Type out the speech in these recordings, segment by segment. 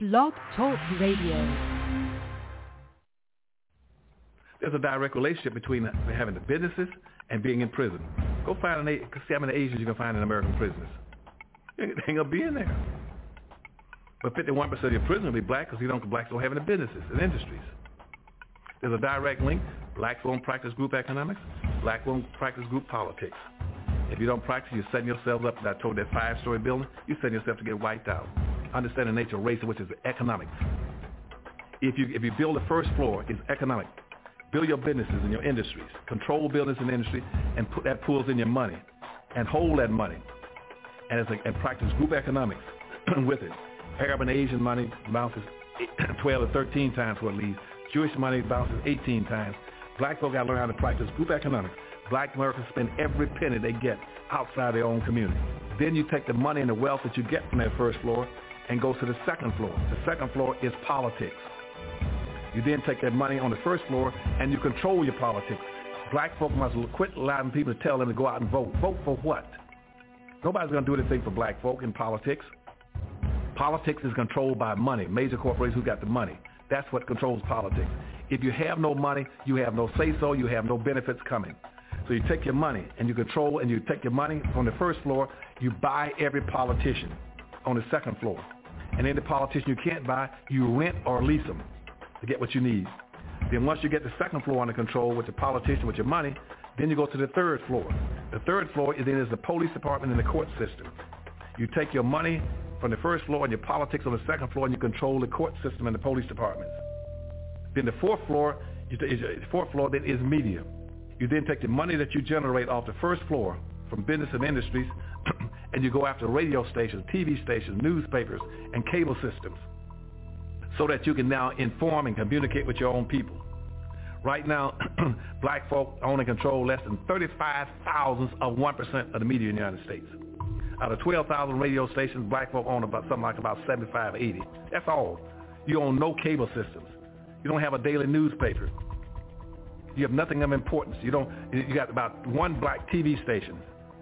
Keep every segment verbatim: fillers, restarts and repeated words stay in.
Blog Talk Radio. There's a direct relationship between having the businesses and being in prison. Go find an, see how many Asians you can find in American prisons. They ain't gonna be in there. But fifty-one percent of your prison will be black because you don't blacks don't have any businesses and industries. There's a direct link. Blacks won't practice group economics. Black won't practice group politics. If you don't practice, you're setting yourself up. I told that five-story building, you're setting yourself to get wiped out. Understand the nature of race, which is economics. If you if you build the first floor, it's economic. Build your businesses and your industries. Control business and industry, and put that pulls in your money, and hold that money, and, it's a, and practice group economics with it. Arab and Asian money bounces twelve to thirteen times what it leaves. Jewish money bounces eighteen times. Black folk got to learn how to practice group economics. Black Americans spend every penny they get outside their own community. Then you take the money and the wealth that you get from that first floor and go to the second floor. The second floor is politics. You then take that money on the first floor and you control your politics. Black folk must quit allowing people to tell them to go out and vote. Vote for what? Nobody's going to do anything for black folk in politics. Politics is controlled by money, major corporations who got the money. That's what controls politics. If you have no money, you have no say-so, you have no benefits coming. So you take your money and you control, and you take your money from the first floor, you buy every politician on the second floor. And then the politician you can't buy, you rent or lease them to get what you need. Then once you get the second floor under control with the politician, with your money, then you go to the third floor. The third floor is then is the police department and the court system. You take your money from the first floor and your politics on the second floor, and you control the court system and the police departments. Then the fourth floor, is the fourth floor then is media. You then take the money that you generate off the first floor from business and industries, and you go after radio stations, T V stations, newspapers, and cable systems, so that you can now inform and communicate with your own people. Right now, black folk own and control less than thirty-five thousandths of one percent of the media in the United States. Out of twelve thousand radio stations, black folk own about something like about seventy-five, eighty. That's all. You own no cable systems. You don't have a daily newspaper. You have nothing of importance. You don't. You got about one black T V station,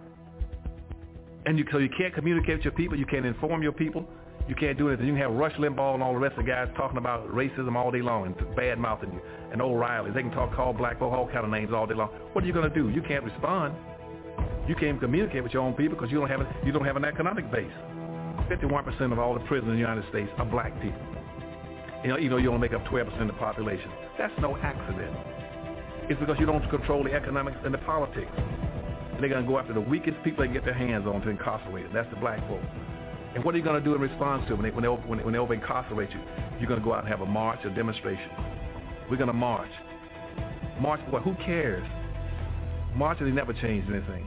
and you so you can't communicate with your people. You can't inform your people. You can't do anything. You can have Rush Limbaugh and all the rest of the guys talking about racism all day long and bad mouthing you, and O'Reilly. They can talk, call black folk all kind of names all day long. What are you going to do? You can't respond. You can't communicate with your own people because you don't have a, you don't have an economic base. fifty-one percent of all the prisoners in the United States are black people. You know, you know, you only make up twelve percent of the population. That's no accident. It's because you don't control the economics and the politics. And they're going to go after the weakest people they can get their hands on to incarcerate them. That's the black folk. And what are you going to do in response to them when they, when they, when they, when they over-incarcerate you? You're going to go out and have a march, a demonstration. We're going to march. March for what? Who cares? Marches, they never changed anything.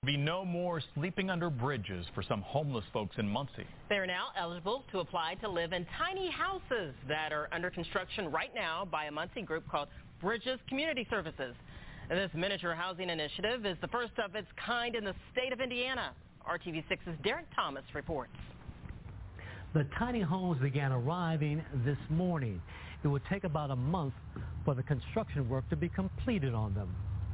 Be no more sleeping under bridges for some homeless folks in Muncie. They're now eligible to apply to live in tiny houses that are under construction right now by a Muncie group called Bridges Community Services. And this miniature housing initiative is the first of its kind in the state of Indiana. R T V six's Derek Thomas reports. The tiny homes began arriving this morning. It would take about a month for the construction work to be completed on them.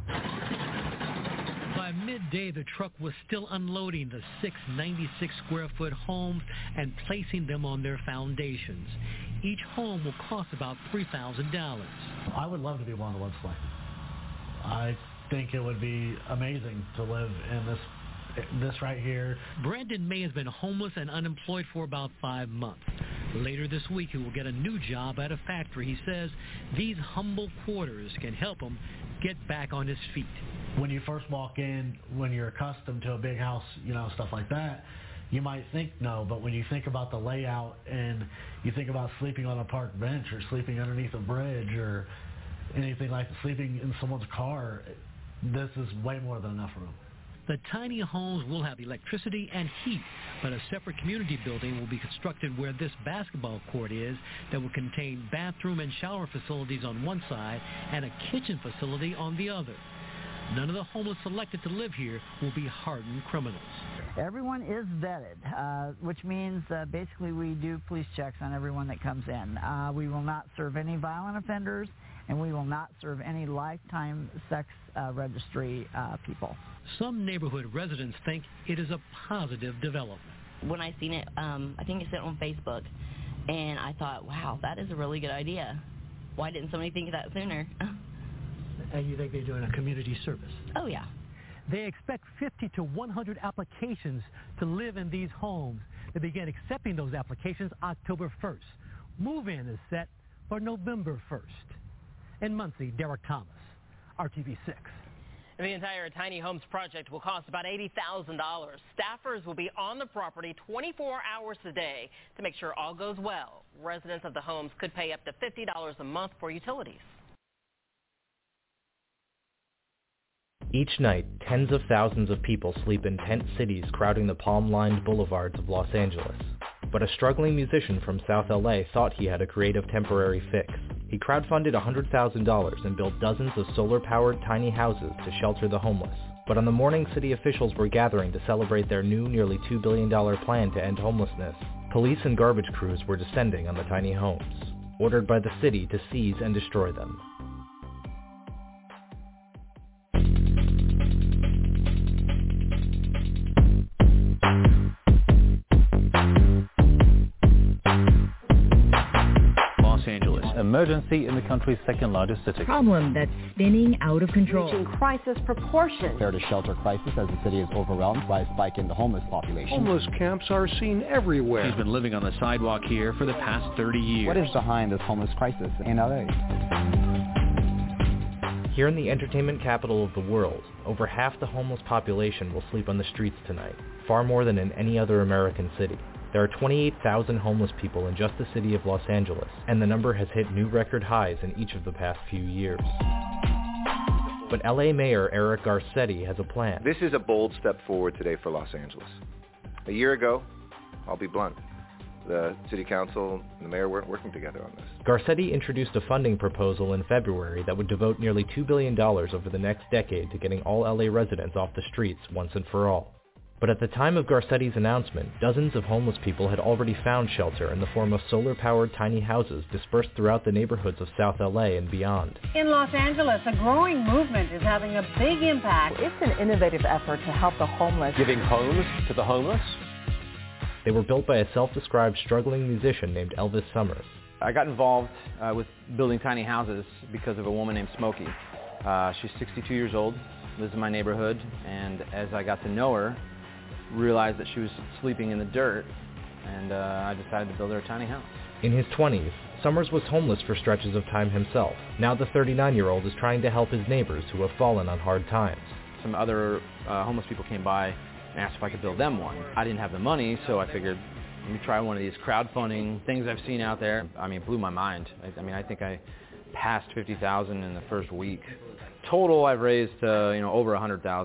By midday, the truck was still unloading the six ninety-six square foot homes and placing them on their foundations. Each home will cost about three thousand dollars. I would love to be one of the ones selected. I think it would be amazing to live in this this right here. Brandon May has been homeless and unemployed for about five months. Later this week, he will get a new job at a factory. He says these humble quarters can help him get back on his feet. When you first walk in, when you're accustomed to a big house, you know, stuff like that, you might think no, but when you think about the layout and you think about sleeping on a park bench or sleeping underneath a bridge or anything like sleeping in someone's car, this is way more than enough room. The tiny homes will have electricity and heat, but a separate community building will be constructed where this basketball court is that will contain bathroom and shower facilities on one side and a kitchen facility on the other. None of the homeless selected to live here will be hardened criminals. Everyone is vetted, uh, which means uh, basically we do police checks on everyone that comes in. Uh, we will not serve any violent offenders, and we will not serve any lifetime sex uh, registry uh, people. Some neighborhood residents think it is a positive development. When I seen it, um, I think I saw it on Facebook, and I thought, wow, that is a really good idea. Why didn't somebody think of that sooner? And you think they're doing a community service? Oh, yeah. They expect fifty to one hundred applications to live in these homes. They begin accepting those applications October first. Move-in is set for November first. In Muncie, Derek Thomas, R T V six. The entire Tiny Homes project will cost about eighty thousand dollars. Staffers will be on the property twenty-four hours a day to make sure all goes well. Residents of the homes could pay up to fifty dollars a month for utilities. Each night, tens of thousands of people sleep in tent cities crowding the palm-lined boulevards of Los Angeles. But a struggling musician from South L A thought he had a creative temporary fix. He crowdfunded one hundred thousand dollars and built dozens of solar-powered tiny houses to shelter the homeless. But on the morning city officials were gathering to celebrate their new nearly two billion dollars plan to end homelessness, police and garbage crews were descending on the tiny homes, ordered by the city to seize and destroy them. Emergency in the country's second largest city. Problem that's spinning out of control. Reaching crisis proportions. Prepare to shelter crisis as the city is overwhelmed by a spike in the homeless population. Homeless camps are seen everywhere. He's been living on the sidewalk here for the past thirty years. What is behind this homeless crisis in L A? Here in the entertainment capital of the world, over half the homeless population will sleep on the streets tonight, far more than in any other American city. There are twenty-eight thousand homeless people in just the city of Los Angeles, and the number has hit new record highs in each of the past few years. But L A Mayor Eric Garcetti has a plan. This is a bold step forward today for Los Angeles. A year ago, I'll be blunt, the city council and the mayor weren't working together on this. Garcetti introduced a funding proposal in February that would devote nearly two billion dollars over the next decade to getting all L A residents off the streets once and for all. But at the time of Garcetti's announcement, dozens of homeless people had already found shelter in the form of solar-powered tiny houses dispersed throughout the neighborhoods of South L A and beyond. In Los Angeles, a growing movement is having a big impact. It's an innovative effort to help the homeless. Giving homes to the homeless? They were built by a self-described struggling musician named Elvis Summers. I got involved uh, with building tiny houses because of a woman named Smokey. Uh, she's sixty-two years old, lives in my neighborhood, and as I got to know her, realized that she was sleeping in the dirt, and uh, I decided to build her a tiny house. In his twenties, Summers was homeless for stretches of time himself. Now the thirty-nine-year-old is trying to help his neighbors who have fallen on hard times. Some other uh, homeless people came by and asked if I could build them one. I didn't have the money, so I figured, let me try one of these crowdfunding things I've seen out there. I mean, it blew my mind. I, I mean, I think I passed fifty thousand in the first week. Total, I've raised uh, you know over one hundred thousand.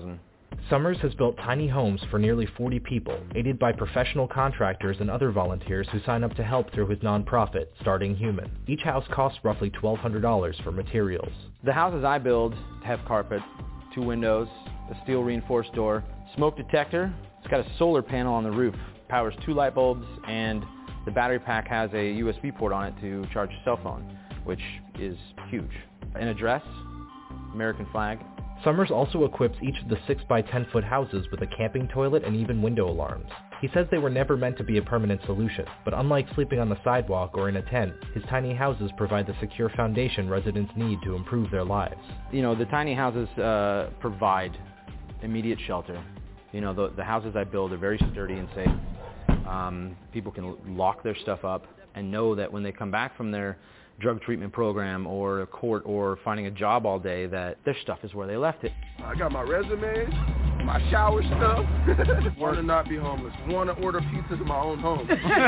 Summers has built tiny homes for nearly forty people, aided by professional contractors and other volunteers who sign up to help through his nonprofit, Starting Human. Each house costs roughly twelve hundred dollars for materials. The houses I build have carpet, two windows, a steel reinforced door, smoke detector. It's got a solar panel on the roof, powers two light bulbs, and the battery pack has a U S B port on it to charge a cell phone, which is huge. An address, American flag. Summers also equips each of the six by ten foot houses with a camping toilet and even window alarms. He says they were never meant to be a permanent solution, but unlike sleeping on the sidewalk or in a tent, his tiny houses provide the secure foundation residents need to improve their lives. You know, the tiny houses uh, provide immediate shelter. You know, the, the houses I build are very sturdy and safe. Um, people can lock their stuff up and know that when they come back from their drug treatment program or a court or finding a job all day, that their stuff is where they left it. I got my resume, my shower stuff. Want to not be homeless. Want to order pizzas in my own home.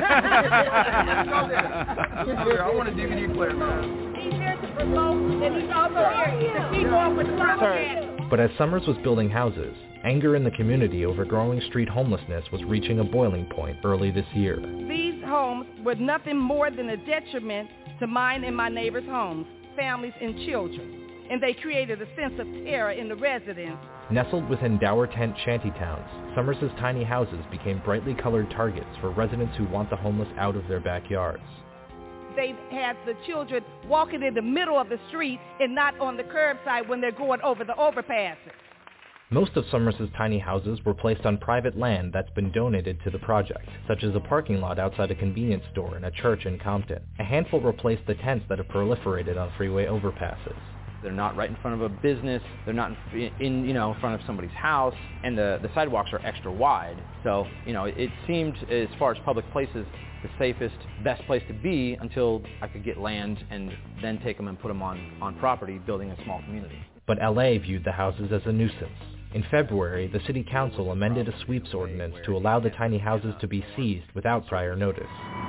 I want a D V D player, man. He's here to promote, and he's also here to keep on with propaganda. But as Summers was building houses, anger in the community over growing street homelessness was reaching a boiling point early this year. These homes were nothing more than a detriment to mine and my neighbors' homes, families, and children. And they created a sense of terror in the residents. Nestled within dour tent shantytowns, Summers' tiny houses became brightly colored targets for residents who want the homeless out of their backyards. They had the children walking in the middle of the street and not on the curbside when they're going over the overpasses. Most of Summers' tiny houses were placed on private land that's been donated to the project, such as a parking lot outside a convenience store and a church in Compton. A handful replaced the tents that have proliferated on freeway overpasses. They're not right in front of a business. They're not in, in you know, in front of somebody's house, and the, the sidewalks are extra wide. So, you know, it seemed, as far as public places, the safest, best place to be until I could get land and then take them and put them on, on property, building a small community. But L A viewed the houses as a nuisance. In February, the city council amended a sweeps ordinance to allow the tiny houses to be seized without prior notice.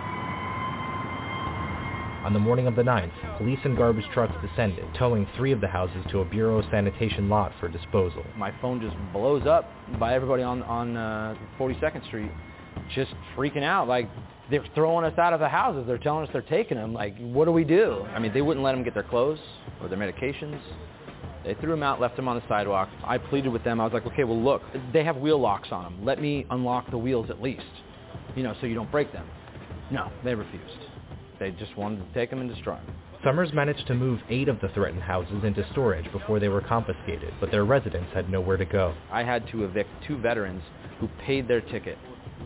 On the morning of the ninth, police and garbage trucks descended, towing three of the houses to a Bureau of Sanitation lot for disposal. My phone just blows up by everybody on, on uh, forty-second Street, just freaking out, like they're throwing us out of the houses. They're telling us they're taking them. Like, what do we do? I mean, they wouldn't let them get their clothes or their medications. They threw them out, left them on the sidewalk. I pleaded with them. I was like, okay, well, look, they have wheel locks on them. Let me unlock the wheels at least, you know, so you don't break them. No, they refused. They just wanted to take them and destroy them. Summers managed to move eight of the threatened houses into storage before they were confiscated, but their residents had nowhere to go. I had to evict two veterans who paid their ticket.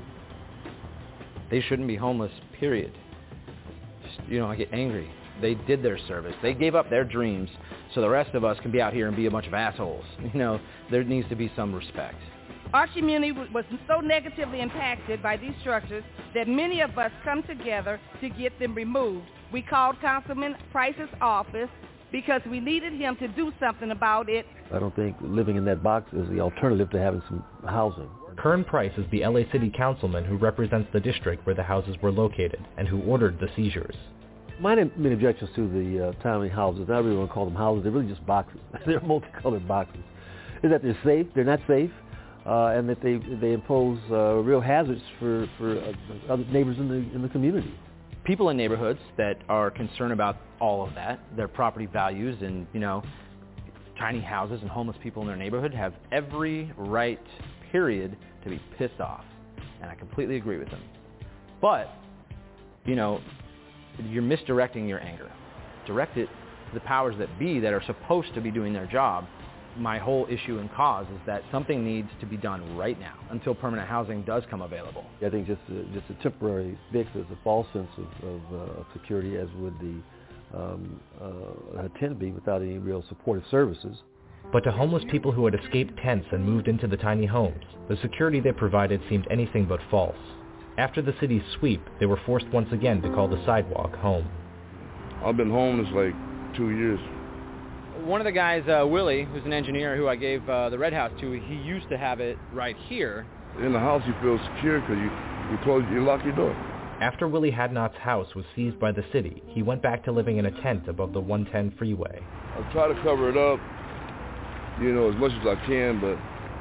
They shouldn't be homeless, period. Just, you know, I get angry. They did their service. They gave up their dreams so the rest of us can be out here and be a bunch of assholes. You know, there needs to be some respect. Our community was so negatively impacted by these structures that many of us come together to get them removed. We called Councilman Price's office because we needed him to do something about it. I don't think living in that box is the alternative to having some housing. Kern Price is the L A City Councilman who represents the district where the houses were located and who ordered the seizures. My main objections to the uh, tiny houses, I really don't call them houses, they're really just boxes. They're multicolored boxes. Is that they're safe, they're not safe, uh, and that they they impose uh, real hazards for, for uh, other neighbors in the in the community. People in neighborhoods that are concerned about all of that, their property values and, you know, tiny houses and homeless people in their neighborhood have every right, period, to be pissed off. And I completely agree with them. But, you know, you're misdirecting your anger. Direct it to the powers that be that are supposed to be doing their job. My whole issue and cause is that something needs to be done right now until permanent housing does come available. I think just a, just a temporary fix is a false sense of, of uh, security, as would the um, uh, tend to be without any real supportive services. But to homeless people who had escaped tents and moved into the tiny homes, the security they provided seemed anything but false. After the city's sweep, they were forced once again to call the sidewalk home. I've been homeless like two years. One of the guys, uh, Willie, who's an engineer who I gave uh, the Red House to, he used to have it right here. In the house you feel secure because you, you close, you lock your door. After Willie Hadnot's house was seized by the city, he went back to living in a tent above the one ten freeway. I try to cover it up, you know, as much as I can, but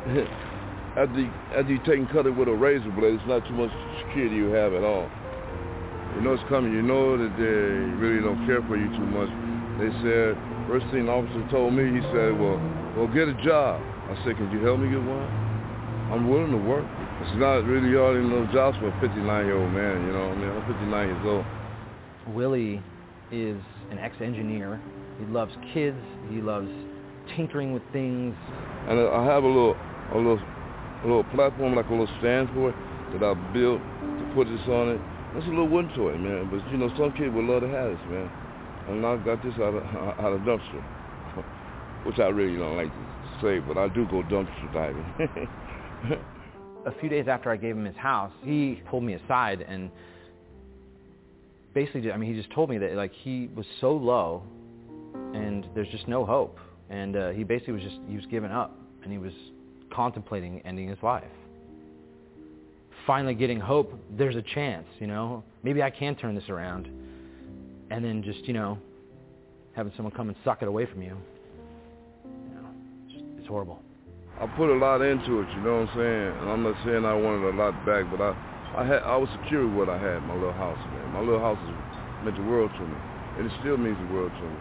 after you, after you take and cut it with a razor blade, it's not too much security you have at all. You know it's coming. You know that they really don't care for you too much. They said, first thing the officer told me, he said, well, well, get a job. I said, can you help me get one? I'm willing to work. It's not really hardly no jobs for a fifty-nine-year-old man, you know what I mean? I'm fifty-nine years old. Willie is an ex-engineer. He loves kids. He loves tinkering with things. And I have a little, a little, a little platform, like a little stand for it, that I built to put this on it. It's a little wooden toy, man. But you know, some kids would love to have this, man. And I got this out of out of dumpster, which I really don't like to say, but I do go dumpster diving. A few days after I gave him his house, he pulled me aside and basically, I mean, he just told me that like he was so low, and there's just no hope, and uh, he basically was just he was giving up, and he was contemplating ending his life. Finally, getting hope. There's a chance, you know, maybe I can turn this around, and then just you know, having someone come and suck it away from you. You know, it's, just, it's horrible. I put a lot into it, you know what I'm saying? And I'm not saying I wanted a lot back, but I, I had, I was secure with what I had, my little house, man. My little house is, meant the world to me, and it still means the world to me.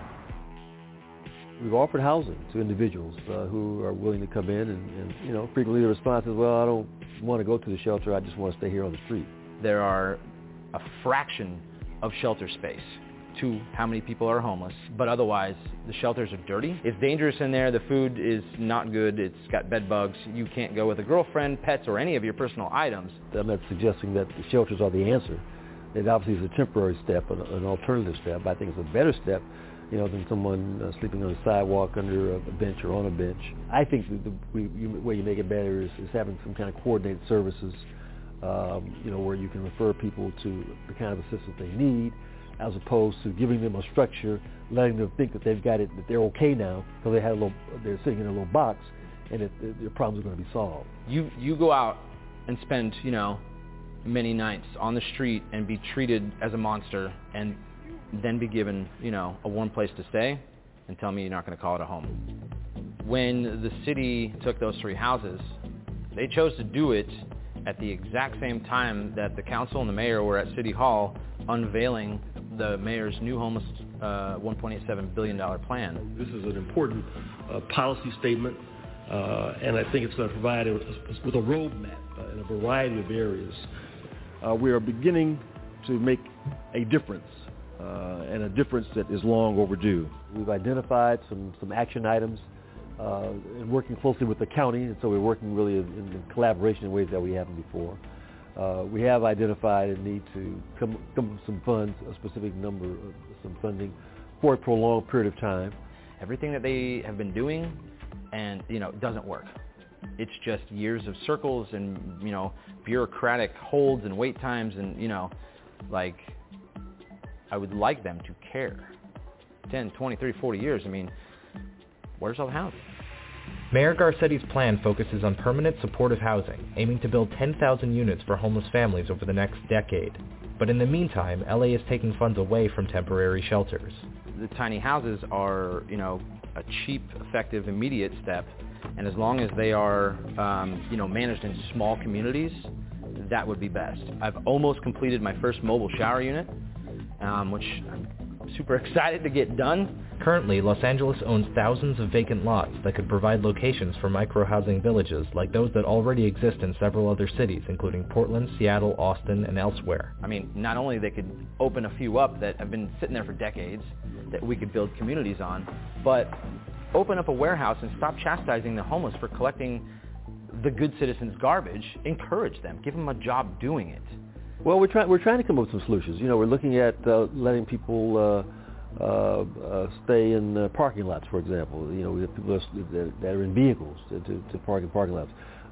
We've offered housing to individuals uh, who are willing to come in, and, and you know, frequently the response is, well, I don't want to go to the shelter, I just want to stay here on the street. There are a fraction of shelter space to how many people are homeless, but otherwise the shelters are dirty. It's dangerous in there, the food is not good, it's got bed bugs, you can't go with a girlfriend, pets, or any of your personal items. I'm not suggesting that the shelters are the answer. It obviously is a temporary step, an, an alternative step, but I think it's a better step, you know, than someone uh, sleeping on a sidewalk under a bench or on a bench. I think the, the we, you, way you make it better is, is having some kind of coordinated services, um, you know, where you can refer people to the kind of assistance they need, as opposed to giving them a structure, letting them think that they've got it, that they're okay now, because they had a little, they're sitting in a little box, and it, their problems are going to be solved. You you go out and spend, you know, many nights on the street and be treated as a monster, and then be given, you know, a warm place to stay, and tell me you're not going to call it a home. When the city took those three houses, they chose to do it at the exact same time that the council and the mayor were at City Hall unveiling the mayor's new homeless uh, one point eight seven billion dollars plan. This is an important uh, policy statement, uh, and I think it's going to provide a, with a roadmap uh, in a variety of areas. Uh, we are beginning to make a difference, uh, and a difference that is long overdue. We've identified some, some action items uh, and working closely with the county, and so we're working really in, in collaboration in ways that we haven't before. Uh, we have identified a need to come, come with some funds, a specific number of some funding for a prolonged period of time. Everything that they have been doing, and you know, doesn't work. It's just years of circles and you know, bureaucratic holds and wait times, and you know, like I would like them to care. ten, twenty, thirty, forty years. I mean, where's all the housing? Mayor Garcetti's plan focuses on permanent supportive housing, aiming to build ten thousand units for homeless families over the next decade. But in the meantime, L A is taking funds away from temporary shelters. The tiny houses are, you know, a cheap, effective, immediate step, and as long as they are, um, you know, managed in small communities, that would be best. I've almost completed my first mobile shower unit, um, which I'm super excited to get done. Currently, Los Angeles owns thousands of vacant lots that could provide locations for micro-housing villages like those that already exist in several other cities, including Portland, Seattle, Austin, and elsewhere. I mean, not only they could open a few up that have been sitting there for decades that we could build communities on, but open up a warehouse and stop chastising the homeless for collecting the good citizens' garbage. Encourage them. Give them a job doing it. Well, we're trying we're trying to come up with some solutions. You know, we're looking at uh, letting people uh, uh, uh, stay in uh, parking lots, for example. You know, we have people that, that are in vehicles to, to, to park in parking lots.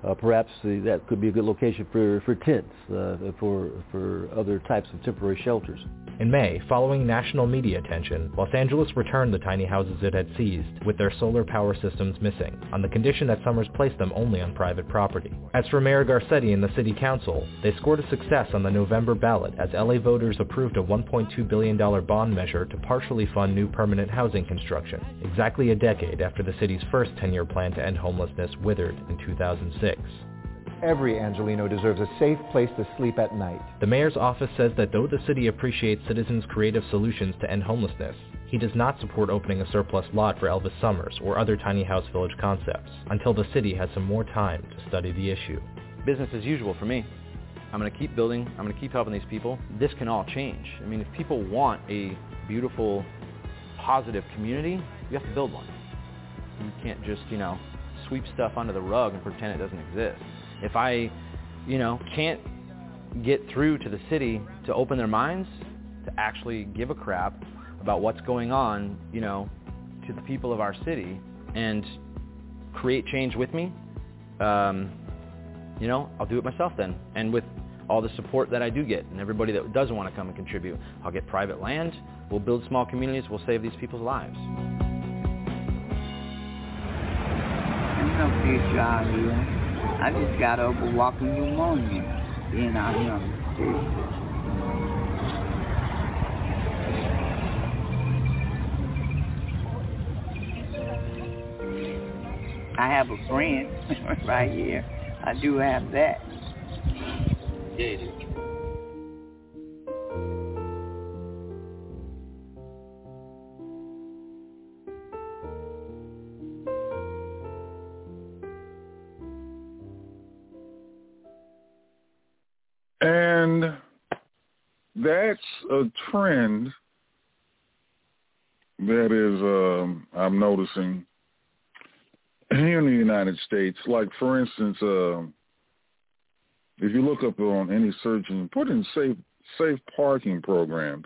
Uh, perhaps the, that could be a good location for, for tents, uh, for, for other types of temporary shelters. In May, following national media attention, Los Angeles returned the tiny houses it had seized, with their solar power systems missing, on the condition that Summers place them only on private property. As for Mayor Garcetti and the City Council, they scored a success on the November ballot as L A voters approved a one point two billion dollars bond measure to partially fund new permanent housing construction, exactly a decade after the city's first ten-year plan to end homelessness withered in two thousand six. Every Angelino deserves a safe place to sleep at night. The mayor's office says that though the city appreciates citizens' creative solutions to end homelessness, he does not support opening a surplus lot for Elvis Summers or other tiny house village concepts until the city has some more time to study the issue. Business as usual for me. I'm going to keep building. I'm going to keep helping these people. This can all change. I mean, if people want a beautiful, positive community, you have to build one. You can't just, you know, sweep stuff under the rug and pretend it doesn't exist. If I, you know, can't get through to the city to open their minds, to actually give a crap about what's going on, you know, to the people of our city and create change with me, um, you know, I'll do it myself then. And with all the support that I do get and everybody that doesn't want to come and contribute, I'll get private land, we'll build small communities, we'll save these people's lives. There's no future out here. I just got over walking pneumonia, being out here on the street. I have a friend right here. I do have that. Yeah, And that's a trend that is, um, I'm noticing here in the United States. Like, for instance, uh, if you look up on any search and put in safe safe parking programs,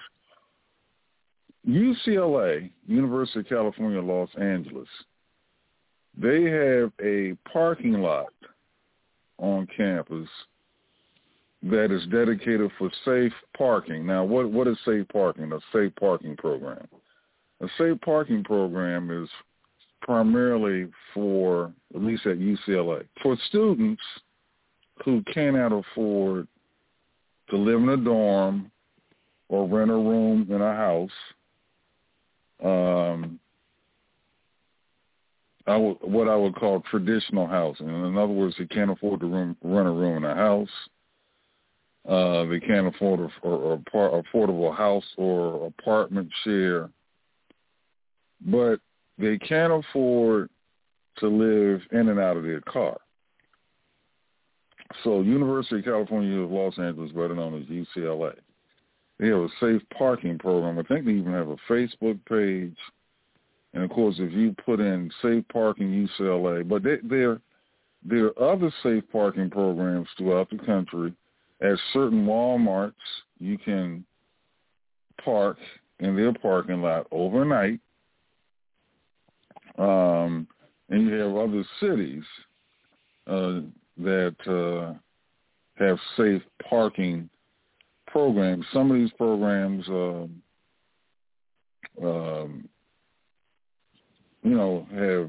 U C L A, University of California, Los Angeles, they have a parking lot on campus that is dedicated for safe parking. Now, what what is safe parking? A safe parking program. A safe parking program is primarily for, at least at U C L A, for students who cannot afford to live in a dorm or rent a room in a house. Um, I w- what I would call traditional housing. In other words, they can't afford to room, rent a room in a house. Uh, they can't afford a, or, a par, affordable house or apartment share, but they can't afford to live in and out of their car. So University of California, Los Angeles, better known as U C L A, they have a safe parking program. I think they even have a Facebook page. And, of course, if you put in Safe Parking U C L A, but they, there, there are other safe parking programs throughout the country. At certain Walmarts, you can park in their parking lot overnight. Um, and you have other cities uh, that uh, have safe parking programs. Some of these programs, uh, um, you know,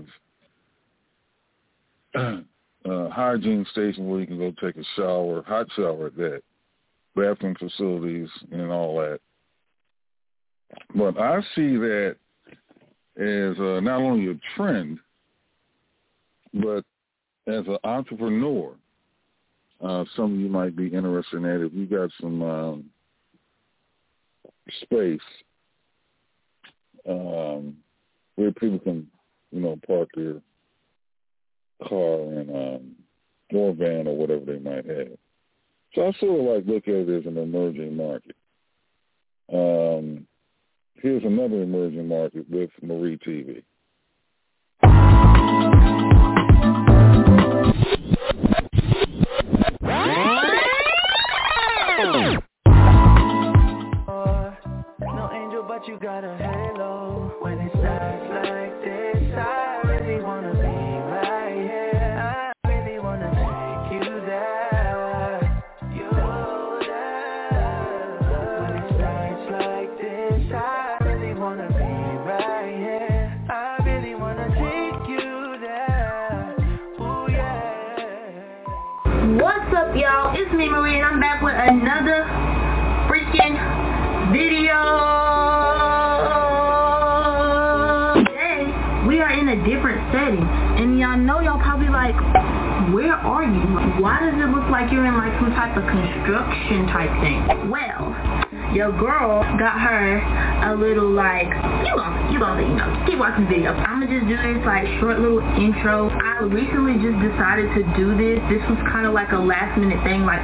have Uh, hygiene station where you can go take a shower, hot shower at that, bathroom facilities and all that. But I see that as uh, not only a trend, but as an entrepreneur, uh, some of you might be interested in that. If you got some um, space um, where people can, you know, park their car and um, or van or whatever they might have. So I sort of like look at it as an emerging market. Um, here's another emerging market with Marie T V. No angel, but you got a halo. When it starts like this, I really wanna be right here. I really wanna take up, y'all? It's me, Marie, and I'm back with another freaking video. Today, we are in a different setting, and y'all know y'all probably like, where are you? Why does it look like you're in like some type of construction type thing? Well, your girl got her a little like, you gonna, you gonna, you know, keep watching the video. I'm gonna just do this like short little intro. I recently just decided to do this. This was kind of like a last minute thing. Like,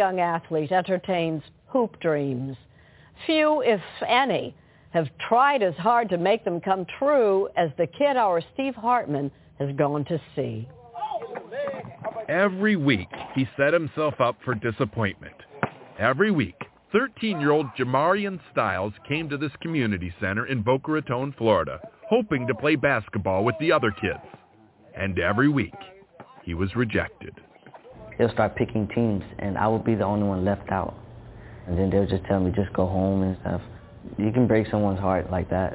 young athlete entertains hoop dreams. Few, if any, have tried as hard to make them come true as the kid our Steve Hartman has gone to see. Every week, he set himself up for disappointment. Every week, thirteen-year-old Jamarian Styles came to this community center in Boca Raton, Florida, hoping to play basketball with the other kids. And every week, he was rejected. They'll start picking teams, and I would be the only one left out. And then they'll just tell me, just go home and stuff. You can break someone's heart like that.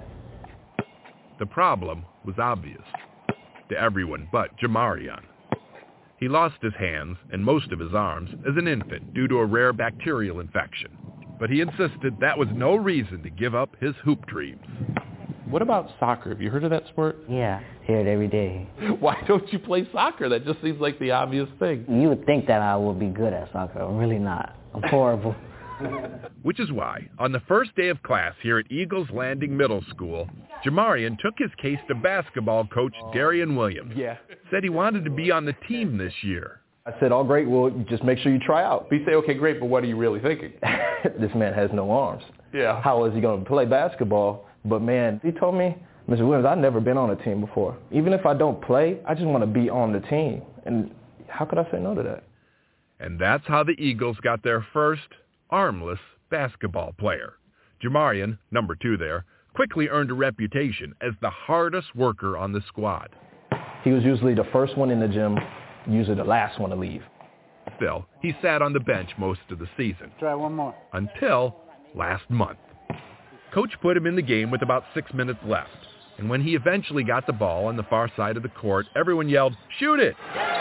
The problem was obvious to everyone but Jamarian. He lost his hands and most of his arms as an infant due to a rare bacterial infection. But he insisted that was no reason to give up his hoop dreams. What about soccer? Have you heard of that sport? Yeah, hear it every day. Why don't you play soccer? That just seems like the obvious thing. You would think that I would be good at soccer. I'm really not. I'm horrible. Which is why, on the first day of class here at Eagles Landing Middle School, Jamarian took his case to basketball coach Darian Williams. Yeah. Said he wanted to be on the team this year. I said, oh, great, well, just make sure you try out. But you say, okay, great, but what are you really thinking? This man has no arms. Yeah. How is he going to play basketball? But, man, he told me, Mister Williams, I've never been on a team before. Even if I don't play, I just want to be on the team. And how could I say no to that? And that's how the Eagles got their first armless basketball player. Jamarian, number two there, quickly earned a reputation as the hardest worker on the squad. He was usually the first one in the gym, usually the last one to leave. Still, he sat on the bench most of the season. Try one more. Until last month. Coach put him in the game with about six minutes left. And when he eventually got the ball on the far side of the court, everyone yelled, "Shoot it!"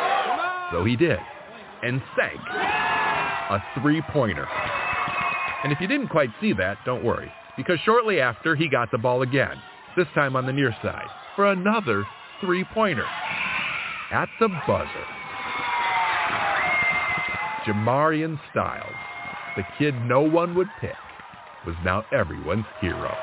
So he did. And sank a three-pointer. And if you didn't quite see that, don't worry, because shortly after he got the ball again, this time on the near side, for another three-pointer. At the buzzer. Jamarian Styles, the kid no one would pick, was now everyone's hero.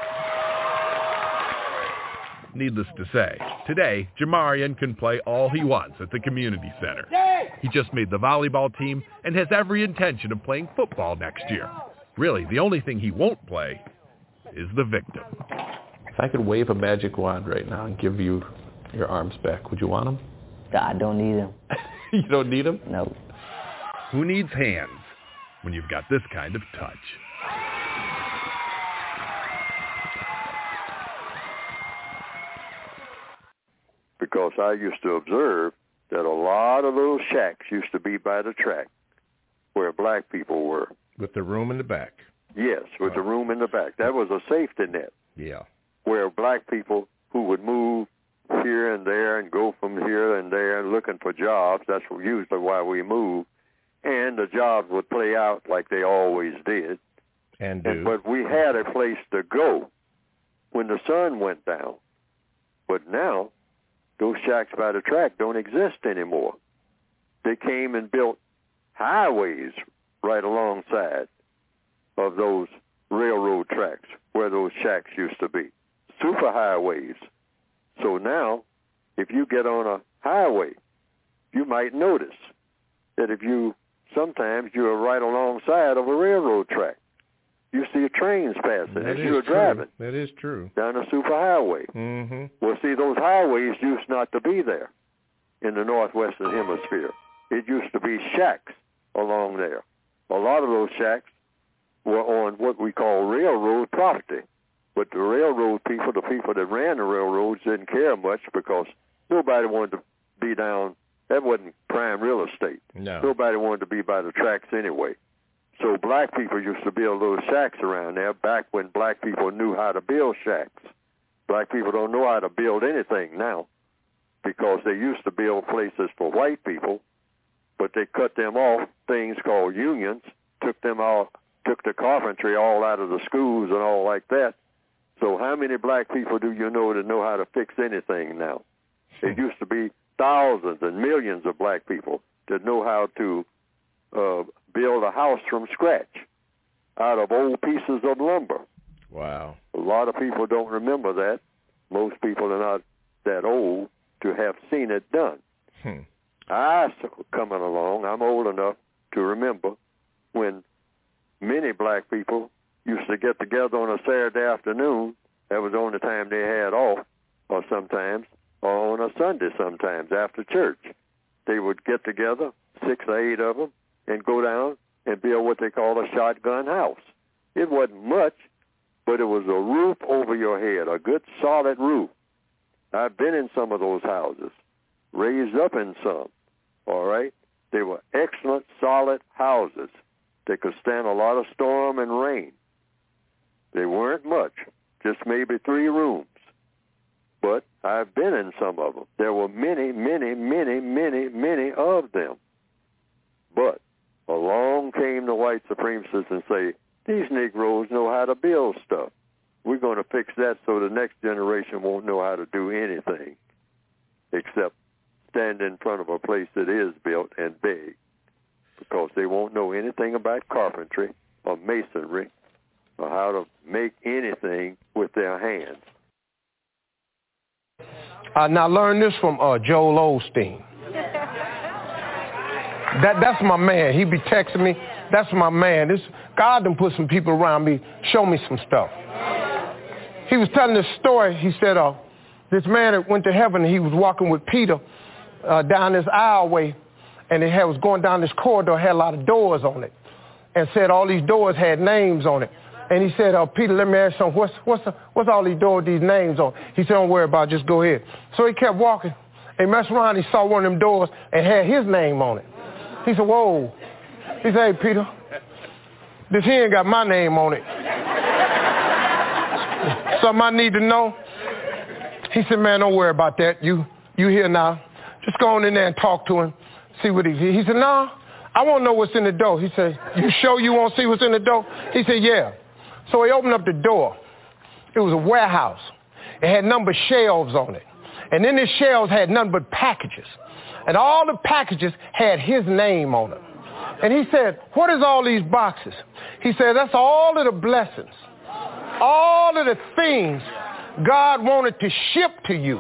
Needless to say, today, Jamarian can play all he wants at the community center. He just made the volleyball team and has every intention of playing football next year. Really, the only thing he won't play is the victim. If I could wave a magic wand right now and give you your arms back, would you want them? I don't need them. You don't need them? No. Who needs hands when you've got this kind of touch? Because I used to observe that a lot of those shacks used to be by the track where black people were. With the room in the back. Yes, with oh. the room in the back. That was a safety net. Yeah. Where black people who would move here and there and go from here and there and looking for jobs, that's usually why we moved, and the jobs would play out like they always did. And do. And, but we had a place to go when the sun went down. But now, those shacks by the track don't exist anymore. They came and built highways right alongside of those railroad tracks where those shacks used to be. Super highways. So now, if you get on a highway, you might notice that if you, sometimes you're right alongside of a railroad track. You see trains passing that as you're true. driving. That is true. Down a super highway. Mm-hmm. Well, see, those highways used not to be there in the northwestern hemisphere. It used to be shacks along there. A lot of those shacks were on what we call railroad property. But the railroad people, the people that ran the railroads, didn't care much because nobody wanted to be down. That wasn't prime real estate. No. Nobody wanted to be by the tracks anyway. So black people used to build those shacks around there back when black people knew how to build shacks. Black people don't know how to build anything now because they used to build places for white people, but they cut them off, things called unions, took them all, took the carpentry all out of the schools and all like that. So how many black people do you know that know how to fix anything now? It used to be thousands and millions of black people that know how to uh, build a house from scratch out of old pieces of lumber. Wow. A lot of people don't remember that. Most people are not that old to have seen it done. Hmm. I, coming along, I'm old enough to remember when many black people used to get together on a Saturday afternoon. That was the only time they had off, or sometimes, or on a Sunday sometimes after church. They would get together, six or eight of them, and go down and build what they call a shotgun house. It wasn't much, but it was a roof over your head, a good solid roof. I've been in some of those houses, raised up in some, all right? They were excellent, solid houses. They could stand a lot of storm and rain. They weren't much, just maybe three rooms. But I've been in some of them. There were many, many, many, many, many of them. But along came the white supremacists and say, these Negroes know how to build stuff. We're going to fix that so the next generation won't know how to do anything except stand in front of a place that is built and beg, because they won't know anything about carpentry or masonry or how to make anything with their hands. Uh, now learn this from uh, Joel Osteen. That that's my man. He be texting me. That's my man. This God done put some people around me, show me some stuff. He was telling this story. He said, uh, this man that went to heaven, and he was walking with Peter uh, down this aisleway, and it had, was going down this corridor, had a lot of doors on it, and said all these doors had names on it. And he said, uh, Peter, let me ask you something. What's, what's, the, what's all these doors, these names on? He said, don't worry about it, just go ahead. So he kept walking, and messed around, he saw one of them doors and had his name on it. He said, whoa. He said, hey, Peter, this here ain't got my name on it. Something I need to know? He said, man, don't worry about that. You you here now. Just go on in there and talk to him, see what he He said, no, I want to know what's in the door. He said, you sure you want to see what's in the door? He said, yeah. So he opened up the door. It was a warehouse. It had numbered shelves on it. And in the shelves had none but packages. And all the packages had his name on them. And he said, what is all these boxes? He said, that's all of the blessings, all of the things God wanted to ship to you.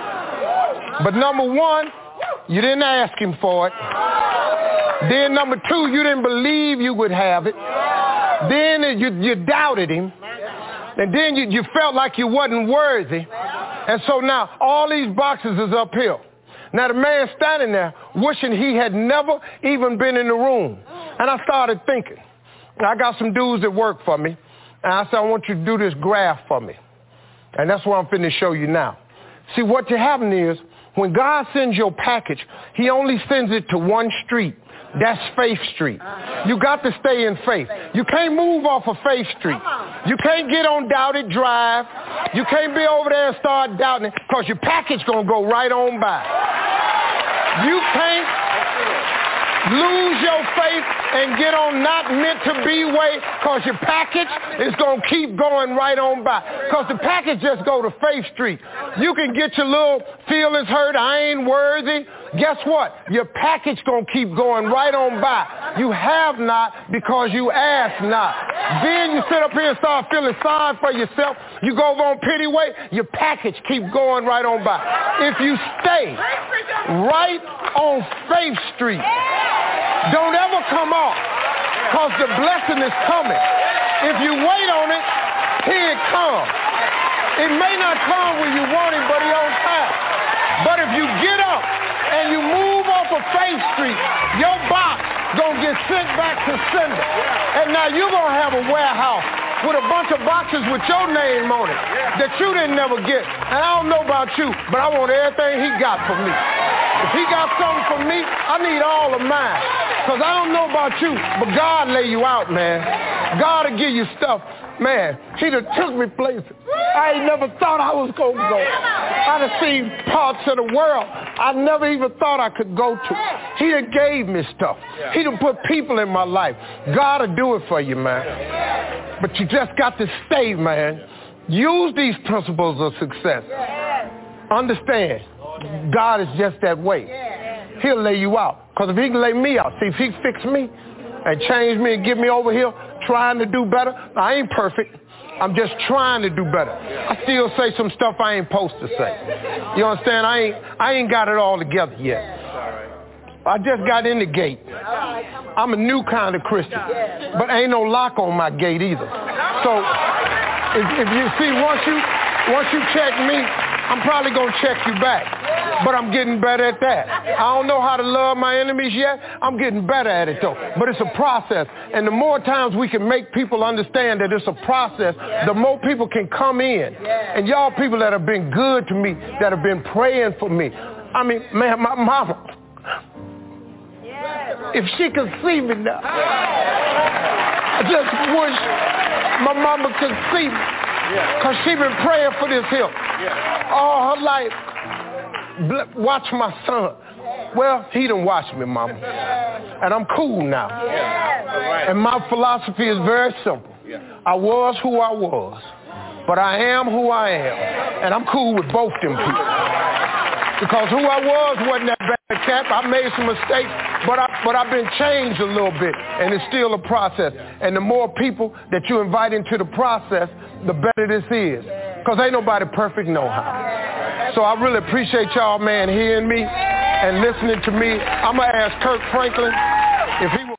But number one, you didn't ask him for it. Then number two, you didn't believe you would have it. Then you, you doubted him. And then you, you felt like you wasn't worthy. And so now all these boxes is uphill. Now the man standing there wishing he had never even been in the room. And I started thinking, I got some dudes that work for me. And I said, I want you to do this graph for me. And that's what I'm finna show you now. See, what happening is, when God sends your package, he only sends it to one street. That's Faith Street. You got to stay in faith. You can't move off of Faith Street. You can't get on Doubted Drive. You can't be over there and start doubting it, because your package going to go right on by. You can't lose your faith and get on not meant to be way, because your package is going to keep going right on by. Because the package just go to Faith Street. You can get your little feelings hurt, I ain't worthy. Guess what? Your package going to keep going right on by. You have not because you ask not. Then you sit up here and start feeling sorry for yourself. You go over on Pity Way, your package keep going right on by. If you stay right on Faith Street, don't ever come off, because the blessing is coming. If you wait on it, here it comes. It may not come when you want it, but it's on time. But if you get up and you move off of Faith Street, your box gonna get sent back to sender. And now you're gonna have a warehouse with a bunch of boxes with your name on it that you didn't never get. And I don't know about you, but I want everything he got for me. If he got something for me, I need all of mine. Because I don't know about you, but God lay you out, man. God will give you stuff. Man, he done took me places I ain't never thought I was going to go. I done seen parts of the world I never even thought I could go to. He done gave me stuff. He done put people in my life. God will do it for you, man. But you just got to stay, man. Use these principles of success. Understand, God is just that way. He'll lay you out. Because if he can lay me out, see, if he fix me and change me and get me over here trying to do better, I ain't perfect. I'm just trying to do better. I still say some stuff I ain't supposed to say. You understand? I ain't I ain't got it all together yet. I just got in the gate. I'm a new kind of Christian, but ain't no lock on my gate either. So if, if you see, once you once you check me, I'm probably gonna check you back. But I'm getting better at that. I don't know how to love my enemies yet. I'm getting better at it though. But it's a process. And the more times we can make people understand that it's a process, the more people can come in. And y'all people that have been good to me, that have been praying for me. I mean, man, my mama, if she could see me now, I just wish my mama could see me. Because she been praying for this here all her life. Watch my son. Well, he done watched me, mama. And I'm cool now. And my philosophy is very simple. I was who I was, but I am who I am. And I'm cool with both them people. Because who I was wasn't that bad, Cap. I made some mistakes, but, I, but I've been changed a little bit, and it's still a process. And the more people that you invite into the process, the better this is. Because ain't nobody perfect no how. So I really appreciate y'all, man, hearing me and listening to me. I'm going to ask Kirk Franklin if he will.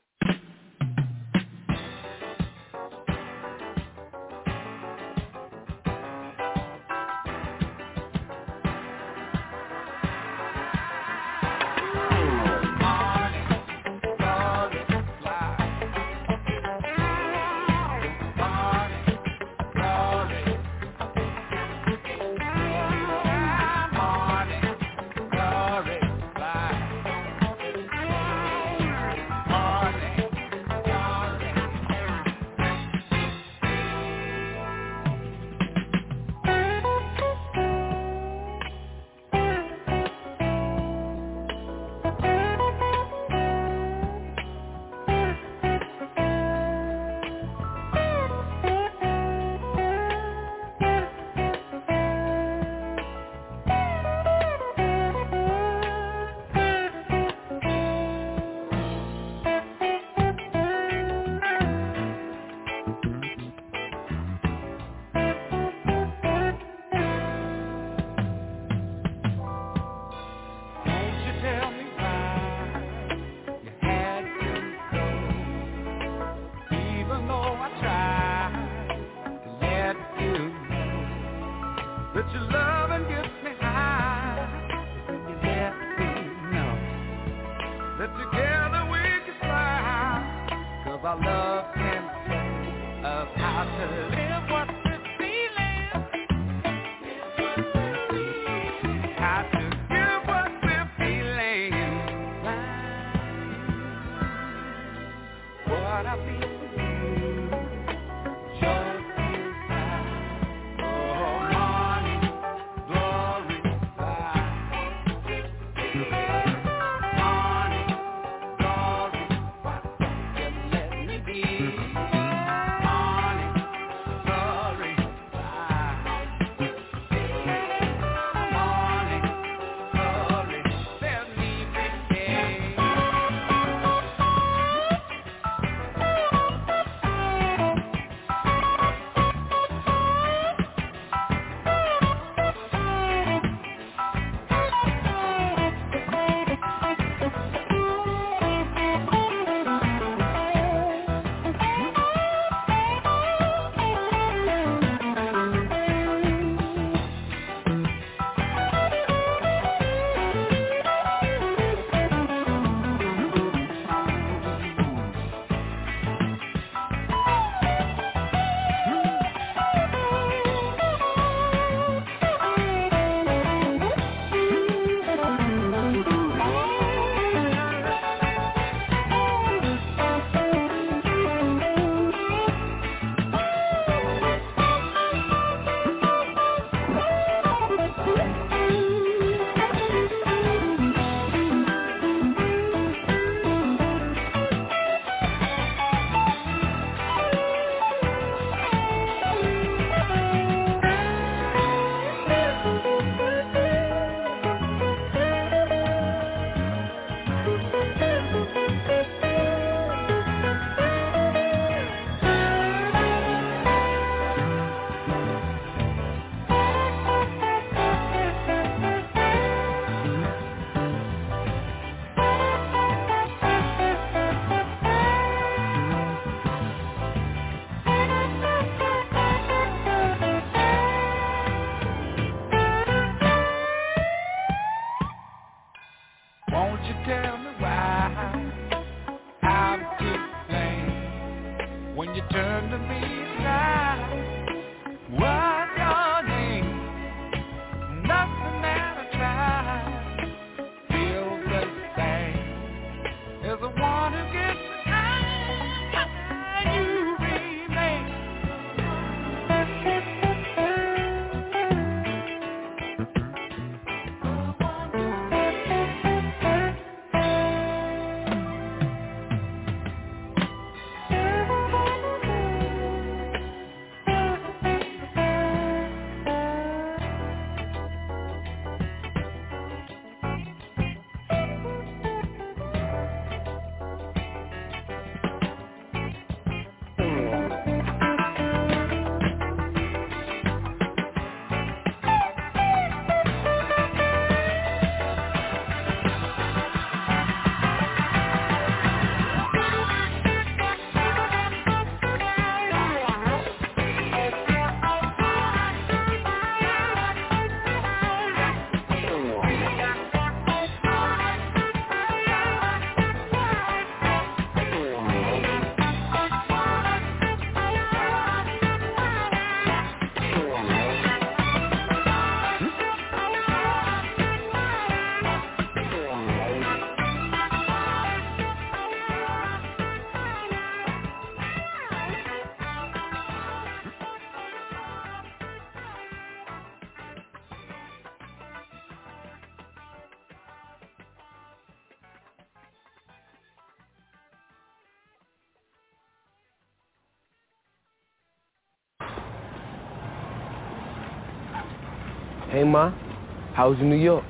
Hey, Ma. How's New York?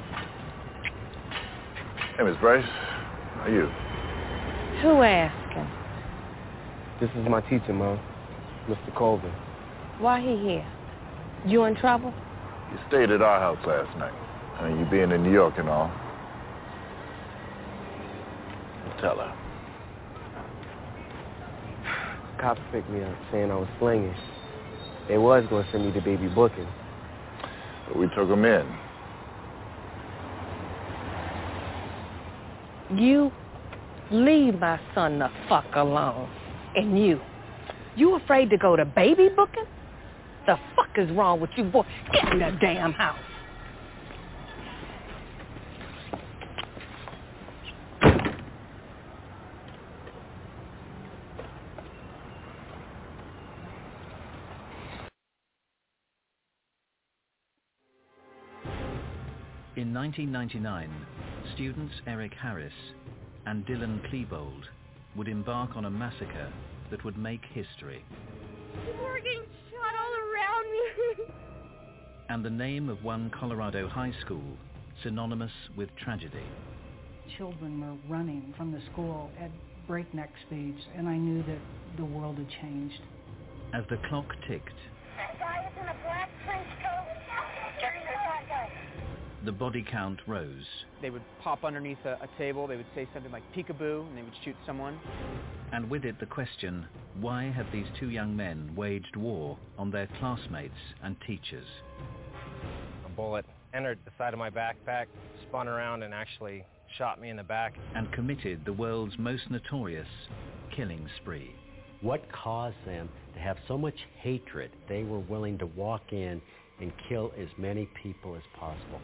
Hey, Miss Bryce. How are you? Who asking? This is my teacher, Mom. Mister Colvin. Why he here? You in trouble? You stayed at our house last night. I mean, you being in New York and all. Tell her. Cops picked me up saying I was slinging. They was going to send me to baby booking. But we took them in. You leave my son the fuck alone. And you, you afraid to go to baby booking? The fuck is wrong with you, boy? Get in the damn house. In nineteen ninety-nine, students Eric Harris and Dylan Klebold would embark on a massacre that would make history. People are getting shot all around me. And the name of one Colorado high school synonymous with tragedy. Children were running from the school at breakneck speeds, and I knew that the world had changed. As the clock ticked, That guy is in a black trench coat. Get that guy. the body count rose. They would pop underneath a, a table, they would say something like peekaboo, and they would shoot someone. And with it the question, why have these two young men waged war on their classmates and teachers? A bullet entered the side of my backpack, spun around and actually shot me in the back. And committed the world's most notorious killing spree. What caused them to have so much hatred they were willing to walk in and kill as many people as possible?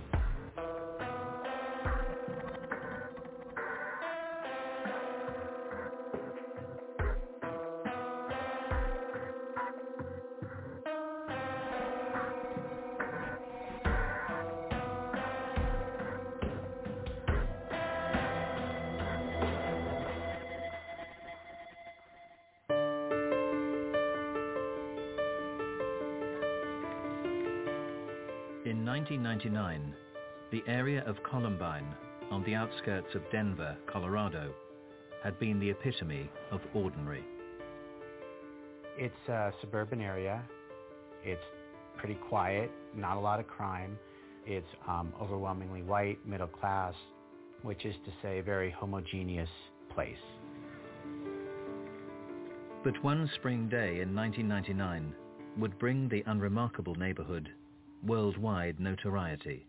In nineteen ninety-nine, the area of Columbine, on the outskirts of Denver, Colorado, had been the epitome of ordinary. It's a suburban area. It's pretty quiet, not a lot of crime. It's um, overwhelmingly white, middle class, which is to say a very homogeneous place. But one spring day in nineteen ninety-nine would bring the unremarkable neighborhood worldwide notoriety.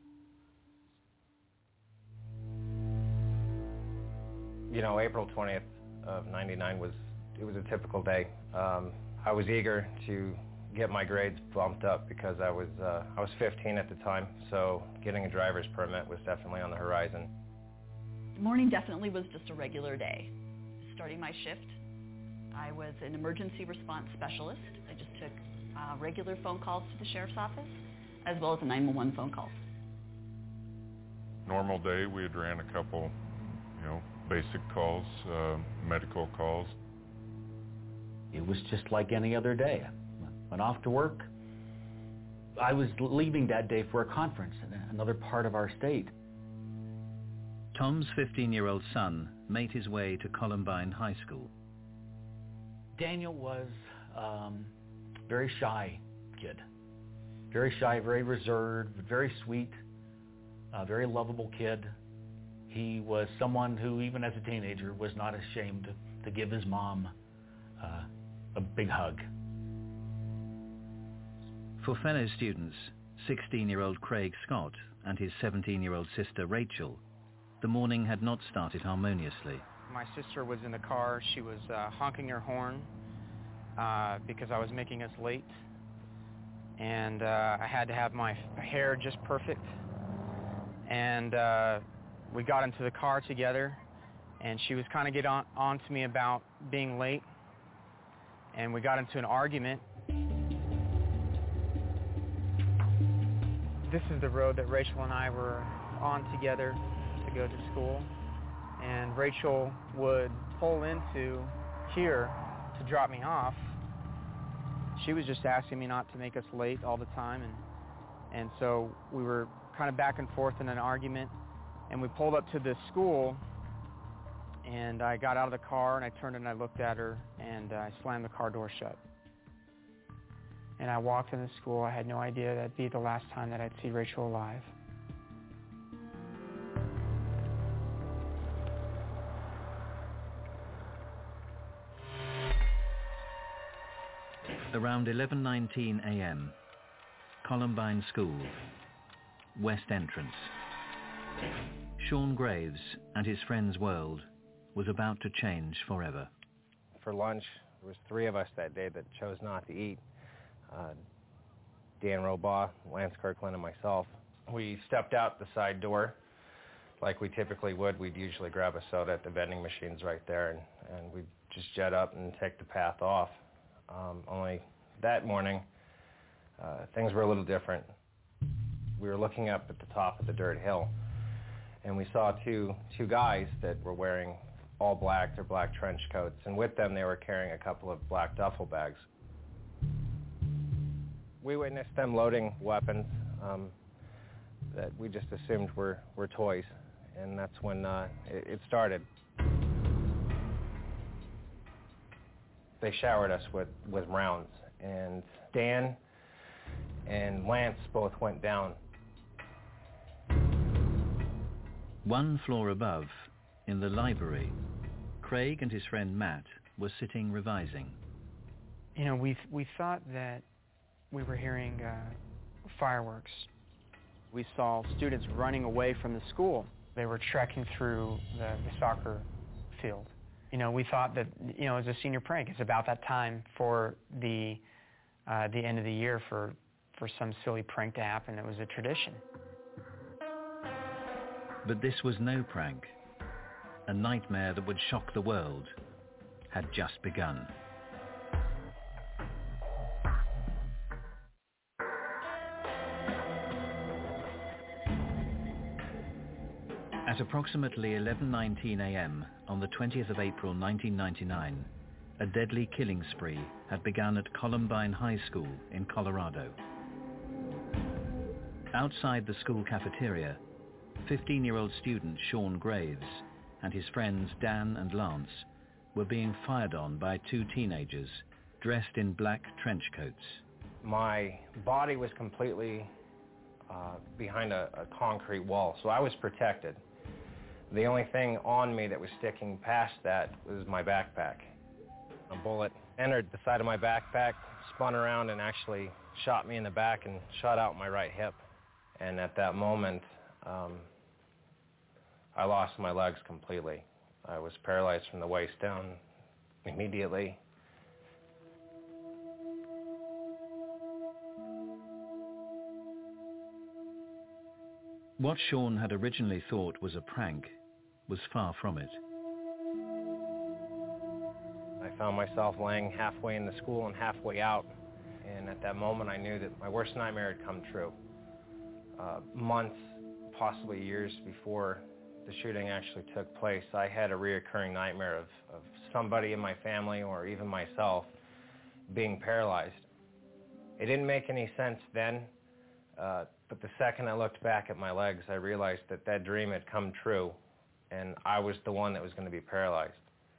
You know, April twentieth of ninety-nine was, it was a typical day. Um, I was eager to get my grades bumped up because I was, uh, I was fifteen at the time, so getting a driver's permit was definitely on the horizon. The morning definitely was just a regular day. Starting my shift, I was an emergency response specialist. I just took uh, regular phone calls to the sheriff's office, as well as the nine one one phone calls. Normal day, we had ran a couple, you know, basic calls, uh, medical calls. It was just like any other day. Went off to work. I was leaving that day for a conference in another part of our state. Tom's fifteen-year-old son made his way to Columbine High School. Daniel was um, very shy kid. Very shy, very reserved, very sweet, a very lovable kid. He was someone who, even as a teenager, was not ashamed to, to give his mom uh, a big hug. For fellow students, sixteen-year-old Craig Scott and his seventeen-year-old sister Rachel, the morning had not started harmoniously. My sister was in the car. She was uh, honking her horn uh, because I was making us late. And uh, I had to have my hair just perfect. And uh, we got into the car together, and she was kind of getting on, on to me about being late. And we got into an argument. This is the road that Rachel and I were on together to go to school. And Rachel would pull into here to drop me off. She was just asking me not to make us late all the time, and And so we were kind of back and forth in an argument, and we pulled up to the school, and I got out of the car, and I turned and I looked at her, and uh, I slammed the car door shut. And I walked in the school. I had no idea that'd be the last time that I'd see Rachel alive. Around eleven nineteen a m, Columbine School, West Entrance. Sean Graves and his friend's world was about to change forever. For lunch, there was three of us that day that chose not to eat. Uh, Dan Robaugh, Lance Kirkland, and myself. We stepped out the side door like we typically would. We'd usually grab a soda at the vending machines right there, and, and we'd just jet up and take the path off. Um, only that morning, uh, things were a little different. We were looking up at the top of the dirt hill, and we saw two two guys that were wearing all black, their black trench coats, and with them they were carrying a couple of black duffel bags. We witnessed them loading weapons um, that we just assumed were, were toys, and that's when uh, it, it started. They showered us with, with rounds, and Dan and Lance both went down. One floor above, in the library, Craig and his friend Matt were sitting revising. You know, we we thought that we were hearing uh, fireworks. We saw students running away from the school. They were trekking through the, the soccer field. You know, we thought that, you know, as a senior prank, it's about that time for the uh, the end of the year for, for some silly prank to happen. It was a tradition. But this was no prank. A nightmare that would shock the world had just begun. At approximately eleven nineteen a m on the twentieth of April nineteen ninety-nine, a deadly killing spree had begun at Columbine High School in Colorado. Outside the school cafeteria, fifteen-year-old student Sean Graves and his friends Dan and Lance were being fired on by two teenagers dressed in black trench coats. My body was completely uh, behind a, a concrete wall, so I was protected. The only thing on me that was sticking past that was my backpack. A bullet entered the side of my backpack, spun around, and actually shot me in the back and shot out my right hip. And at that moment, um, I lost my legs completely. I was paralyzed from the waist down immediately. What Sean had originally thought was a prank was far from it. I found myself laying halfway in the school and halfway out, and at that moment I knew that my worst nightmare had come true. Uh, months, possibly years before the shooting actually took place, I had a reoccurring nightmare of, of somebody in my family or even myself being paralyzed. It didn't make any sense then, uh, but the second I looked back at my legs, I realized that that dream had come true, and I was the one that was going to be paralyzed.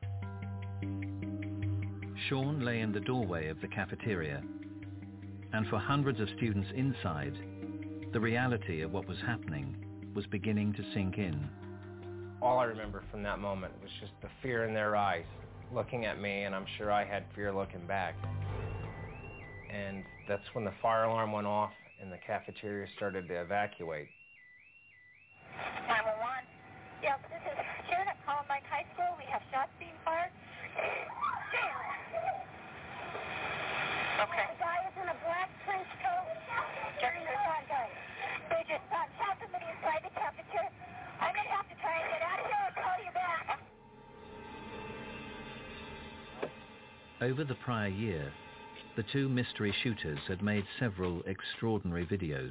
Sean lay in the doorway of the cafeteria, and for hundreds of students inside, the reality of what was happening was beginning to sink in. All I remember from that moment was just the fear in their eyes, looking at me, and I'm sure I had fear looking back. And that's when the fire alarm went off and the cafeteria started to evacuate. nine one one. Yes, this is Sharon at Columbine High School. We have shots being fired. Okay. The guy is in a black trench coat. Carrying the shot guy. They just uh, shot somebody inside the cafeteria. I'm going to have to try and get out of here and call you back. Over the prior year, the two mystery shooters had made several extraordinary videos.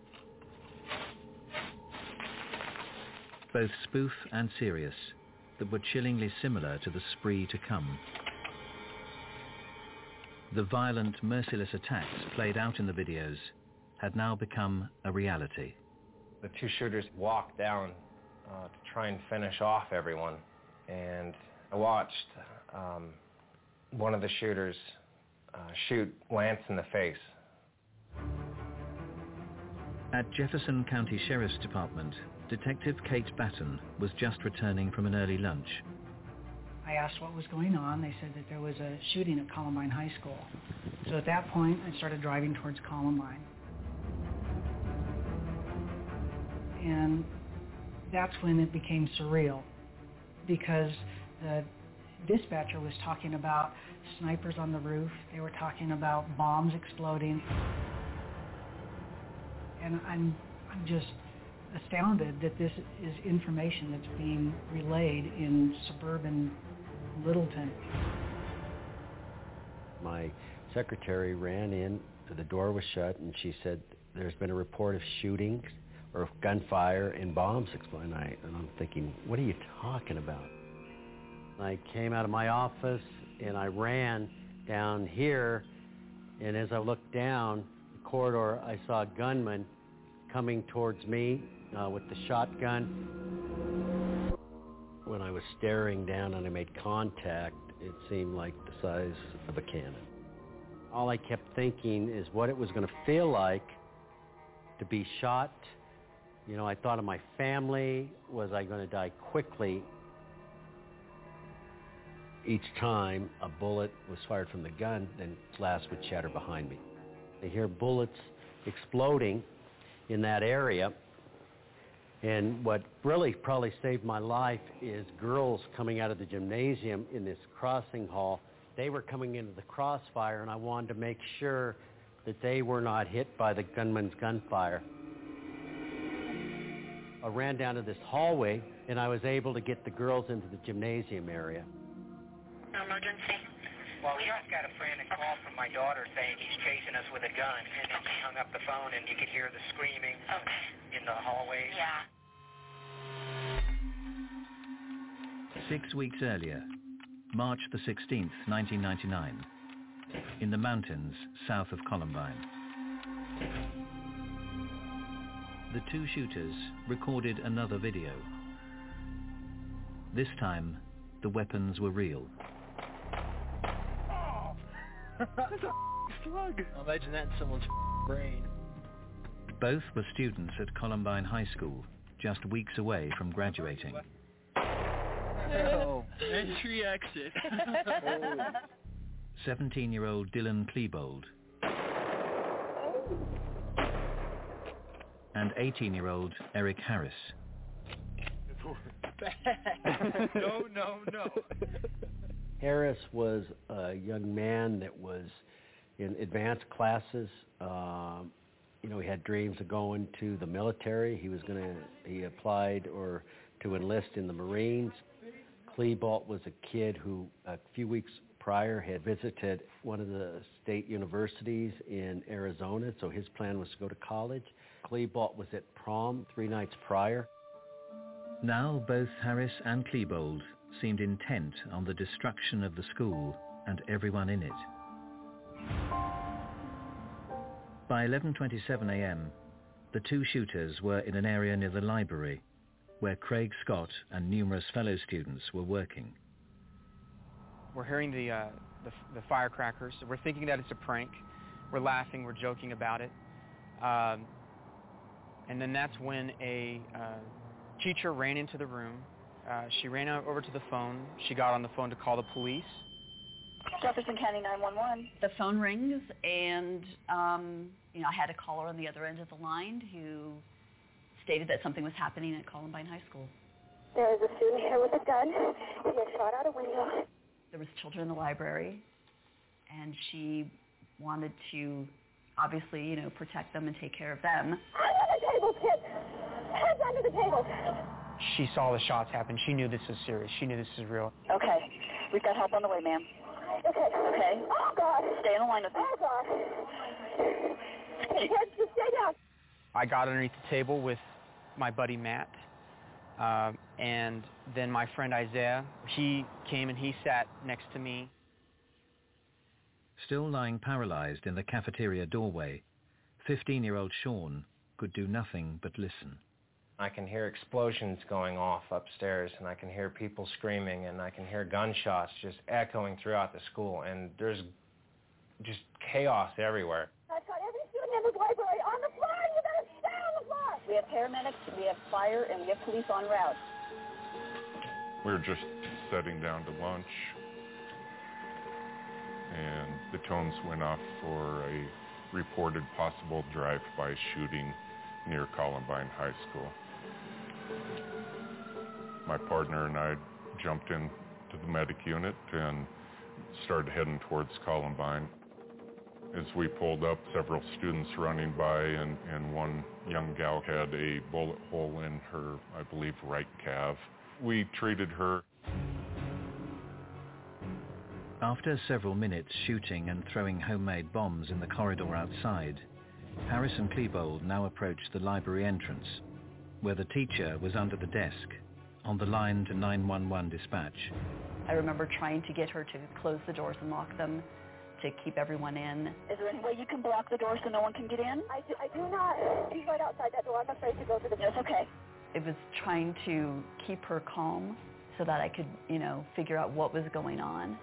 Both spoof and serious, that were chillingly similar to the spree to come. The violent, merciless attacks played out in the videos had now become a reality. The two shooters walked down uh, to try and finish off everyone, and I watched um, one of the shooters uh, shoot Lance in the face. At Jefferson County Sheriff's Department, Detective Kate Batten was just returning from an early lunch. I asked what was going on. They said that there was a shooting at Columbine High School. So at that point, I started driving towards Columbine. And that's when it became surreal, because the dispatcher was talking about snipers on the roof. They were talking about bombs exploding. And I'm, I'm just astounded that this is information that's being relayed in suburban Littleton. My secretary ran in, the door was shut, and she said, there's been a report of shooting or gunfire and bombs exploding. And, I, and I'm thinking, what are you talking about? I came out of my office and I ran down here, and as I looked down the corridor, I saw a gunman coming towards me uh, with the shotgun. When I was staring down and I made contact, it seemed like the size of a cannon. All I kept thinking is what it was going to feel like to be shot. You know, I thought of my family. Was I going to die quickly? Each time a bullet was fired from the gun, then glass would shatter behind me. I hear bullets exploding in that area. And what really probably saved my life is girls coming out of the gymnasium in this crossing hall. They were coming into the crossfire, and I wanted to make sure that they were not hit by the gunman's gunfire. I ran down to this hallway, and I was able to get the girls into the gymnasium area. Emergency? Well, we just got a frantic call from my daughter saying he's chasing us with a gun, and then she hung up the phone, and you could hear the screaming okay. in the hallways. Yeah. Six weeks earlier, March the sixteenth, nineteen ninety-nine, in the mountains south of Columbine. The two shooters recorded another video. This time, the weapons were real. That's a slug. Imagine that in someone's brain. Both were students at Columbine High School, just weeks away from graduating. Oh, entry exit. seventeen-year-old Dylan Klebold and eighteen-year-old Eric Harris. no, no, no. Harris was a young man that was in advanced classes. Um, you know, he had dreams of going to the military. He was going to, he applied or to enlist in the Marines. Klebold was a kid who a few weeks prior had visited one of the state universities in Arizona, so his plan was to go to college. Klebold was at prom three nights prior. Now both Harris and Klebold seemed intent on the destruction of the school and everyone in it. By eleven twenty-seven a.m., the two shooters were in an area near the library where Craig Scott and numerous fellow students were working. We're hearing the, uh, the, the firecrackers. We're thinking that it's a prank. We're laughing. We're joking about it. Um, and then that's when a uh, teacher ran into the room. Uh, she ran over to the phone. She got on the phone to call the police. Jefferson County nine one one. The phone rings, and um, you know, I had a caller on the other end of the line who stated that something was happening at Columbine High School. There is a student here with a gun. He has shot out a window. There was children in the library, and she wanted to obviously, you know, protect them and take care of them. Under the table, kid. Heads under the table. She saw the shots happen. She knew this was serious. She knew this was real. Okay. We've got help on the way, ma'am. Okay. Okay. Oh, God. Stay in the line with me. Oh, God. Kids, just stay down. I got underneath the table with my buddy Matt, uh, and then my friend Isaiah. He came and he sat next to me. Still lying paralyzed in the cafeteria doorway, fifteen-year-old Sean could do nothing but listen. I can hear explosions going off upstairs, and I can hear people screaming, and I can hear gunshots just echoing throughout the school, and there's just chaos everywhere. I've got every student in this library on the floor. You better stay on the floor. We have paramedics, we have fire, and we have police en route. We were just setting down to lunch, and the tones went off for a reported possible drive-by shooting near Columbine High School. My partner and I jumped into the medic unit and started heading towards Columbine. As we pulled up, several students running by, and, and one young gal had a bullet hole in her, I believe, right calf. We treated her. After several minutes shooting and throwing homemade bombs in the corridor outside, Harris and Klebold now approached the library entrance, where the teacher was under the desk, on the line to nine one one dispatch. I remember trying to get her to close the doors and lock them to keep everyone in. Is there any way you can block the door so no one can get in? I do, I do not. She's right outside that door. I'm afraid to go to the door. It's okay. It was trying to keep her calm so that I could, you know, figure out what was going on.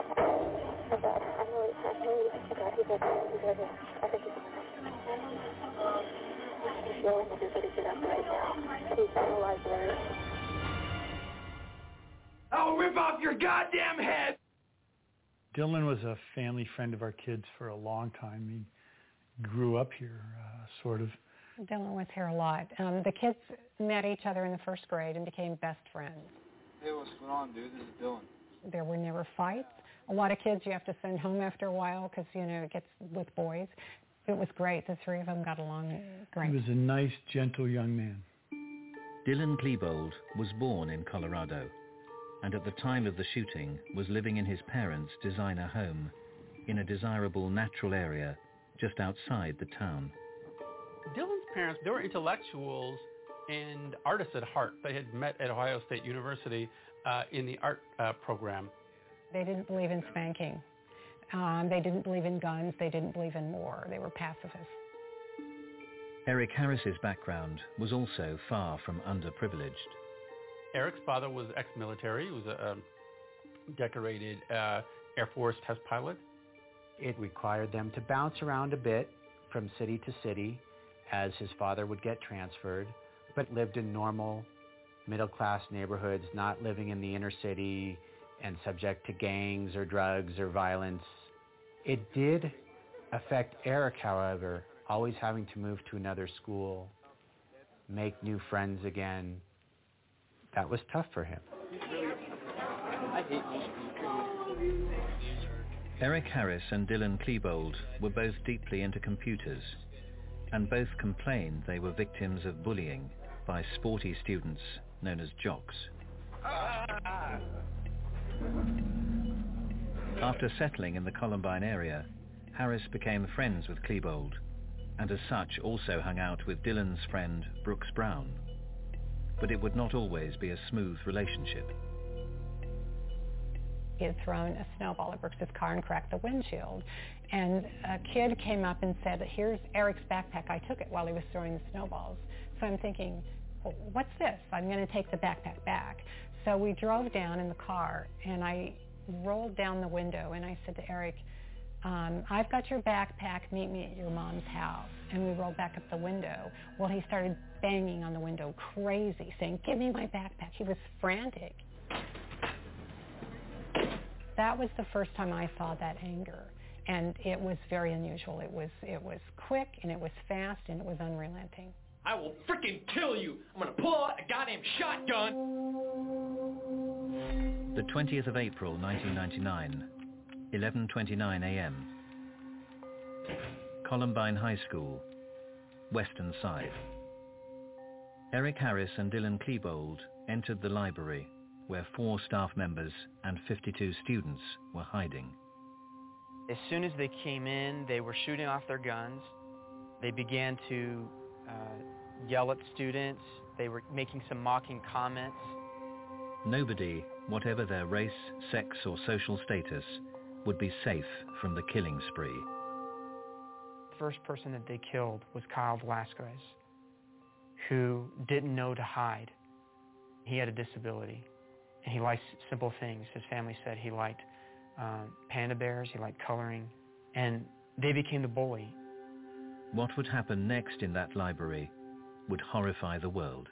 I'll rip off your goddamn head! Dylan was a family friend of our kids for a long time. He grew up here, uh, sort of. Dylan was here a lot. Um, the kids met each other in the first grade and became best friends. Hey, what's going on, dude? This is Dylan. There were never fights. A lot of kids you have to send home after a while because, you know, it gets with boys. It was great. The three of them got along great. He was a nice, gentle young man. Dylan Klebold was born in Colorado, and at the time of the shooting was living in his parents' designer home in a desirable natural area just outside the town. Dylan's parents, they were intellectuals and artists at heart. They had met at Ohio State University uh, in the art uh, program. They didn't believe in spanking. Um, they didn't believe in guns. They didn't believe in war. They were pacifists. Eric Harris's background was also far from underprivileged. Eric's father was ex-military. He was a um, decorated uh, Air Force test pilot. It required them to bounce around a bit from city to city as his father would get transferred, but lived in normal middle-class neighborhoods, not living in the inner city and subject to gangs or drugs or violence. It did affect Eric, however, always having to move to another school, make new friends again. That was tough for him. Eric Harris and Dylan Klebold were both deeply into computers, and both complained they were victims of bullying by sporty students known as jocks. After settling in the Columbine area, Harris became friends with Klebold, and as such also hung out with Dylan's friend Brooks Brown. But it would not always be a smooth relationship. He had thrown a snowball at Brooks's car and cracked the windshield. And a kid came up and said, "Here's Eric's backpack. I took it while he was throwing the snowballs." So I'm thinking, well, what's this? I'm going to take the backpack back. So we drove down in the car, and I rolled down the window, and I said to Eric, um, I've got your backpack. Meet me at your mom's house. And we rolled back up the window. Well, he started banging on the window crazy, saying, "Give me my backpack." He was frantic. That was the first time I saw that anger, and it was very unusual. It was it was quick, and it was fast, and it was unrelenting. I will freaking kill you. I'm going to pull out a goddamn shotgun. The twentieth of April, nineteen ninety-nine, eleven twenty-nine a.m. Columbine High School, Western Side. Eric Harris and Dylan Klebold entered the library, where four staff members and fifty-two students were hiding. As soon as they came in, they were shooting off their guns. They began to uh, yell at students. They were making some mocking comments. Nobody, whatever their race, sex, or social status, would be safe from the killing spree. first person that they killed was Kyle Velasquez, who didn't know to hide. He had a disability, and he liked simple things. His family said he liked um, panda bears, he liked coloring, and they became the bully. What would happen next in that library would horrify the world.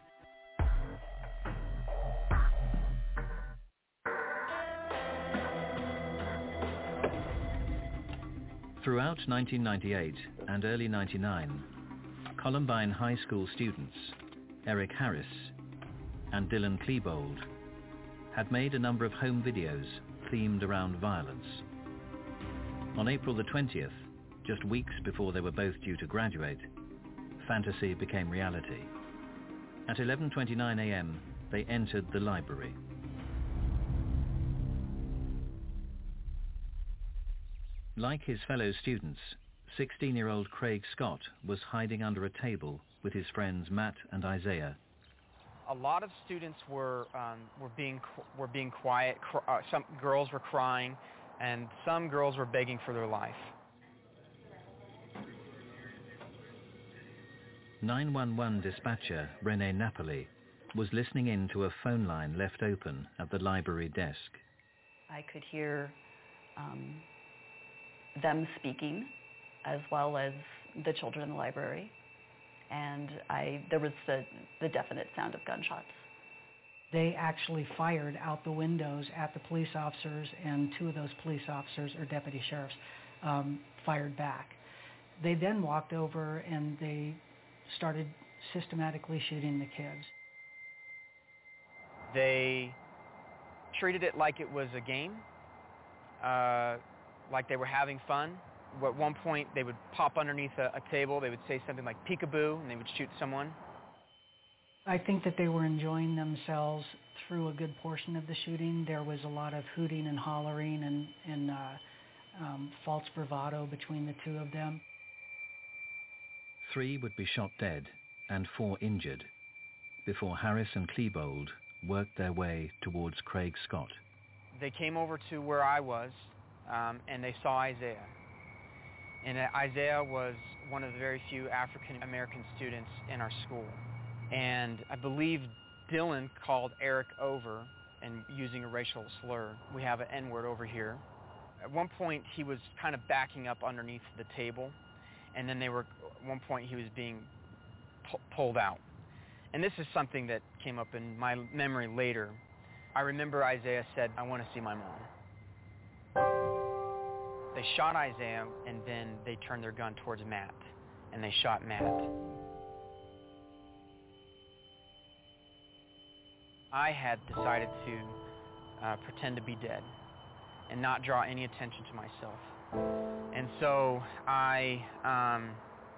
Throughout nineteen ninety-eight and early ninety-nine, Columbine High School students, Eric Harris and Dylan Klebold, had made a number of home videos themed around violence. On April the twentieth, just weeks before they were both due to graduate, fantasy became reality. At eleven twenty-nine a m, they entered the library. Like his fellow students, sixteen-year-old Craig Scott was hiding under a table with his friends Matt and Isaiah. A lot of students were um, were being were being quiet. Cr- uh, some girls were crying, and some girls were begging for their life. nine one one dispatcher Renee Napoli was listening in to a phone line left open at the library desk. I could hear um, them speaking, as well as the children in the library, and I there was the, the definite sound of gunshots. They actually fired out the windows at the police officers, and two of those police officers, or deputy sheriffs, um, fired back. They then walked over and they started systematically shooting the kids. They treated it like it was a game, uh, like they were having fun. At one point, they would pop underneath a, a table, they would say something like peekaboo, and they would shoot someone. I think that they were enjoying themselves through a good portion of the shooting. There was a lot of hooting and hollering and, and uh, um, false bravado between the two of them. Three would be shot dead and four injured before Harris and Klebold worked their way towards Craig Scott. They came over to where I was, um, and they saw Isaiah. And Isaiah was one of the very few African-American students in our school. And I believe Dylan called Eric over and using a racial slur. We have an N-word over here. At one point, he was kind of backing up underneath the table. And then they were, at one point, he was being pu- pulled out. And this is something that came up in my memory later. I remember Isaiah said, "I want to see my mom." They shot Isaiah, and then they turned their gun towards Matt, and they shot Matt. I had decided to uh, pretend to be dead and not draw any attention to myself. And so I, um,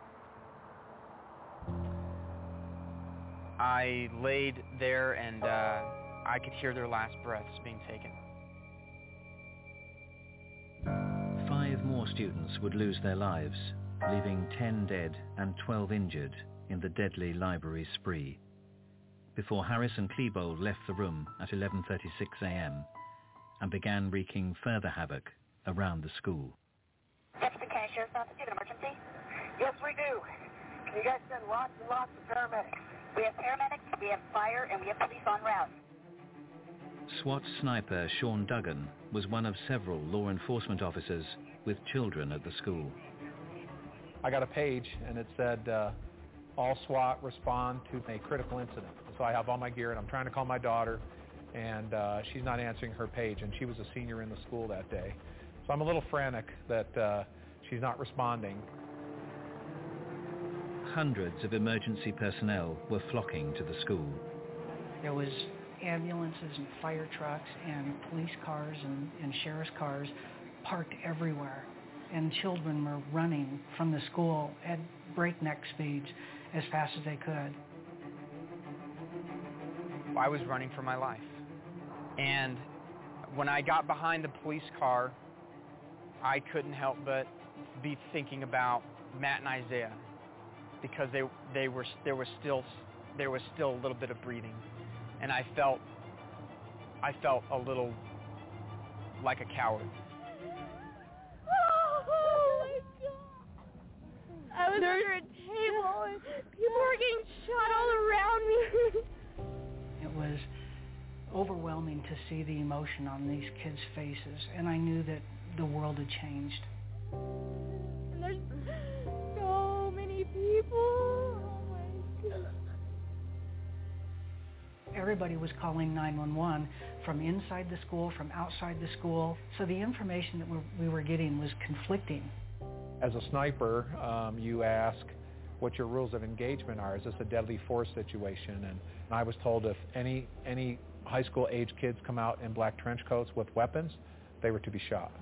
I laid there, and uh, I could hear their last breaths being taken. Five more students would lose their lives, leaving ten dead and twelve injured in the deadly library spree, before Harris and Klebold left the room at eleven thirty-six a m and began wreaking further havoc around the school. Deputy County Sheriff's Office, do you have an emergency? Yes, we do. Can you guys send lots and lots of paramedics? We have paramedics, we have fire, and we have police on route. SWAT sniper Sean Duggan was one of several law enforcement officers with children at the school. I got a page, and it said, uh, all SWAT respond to a critical incident. So I have all my gear, and I'm trying to call my daughter, and uh, she's not answering her page, and she was a senior in the school that day. So I'm a little frantic that uh, she's not responding. Hundreds of emergency personnel were flocking to the school. There was ambulances and fire trucks and police cars and, and sheriff's cars parked everywhere. And children were running from the school at breakneck speeds as fast as they could. I was running for my life. And when I got behind the police car, I couldn't help but be thinking about Matt and Isaiah, because they they were there was still there was still a little bit of breathing, and I felt I felt a little like a coward. under a table, and people were getting shot all around me. It was overwhelming to see the emotion on these kids' faces, and I knew that the world had changed. And there's so many people. Oh my God. Everybody was calling nine one one from inside the school, from outside the school, so the information that we were getting was conflicting. As a sniper, um, you ask what your rules of engagement are. Is this a deadly force situation? And I was told if any any high school age kids come out in black trench coats with weapons, they were to be shot.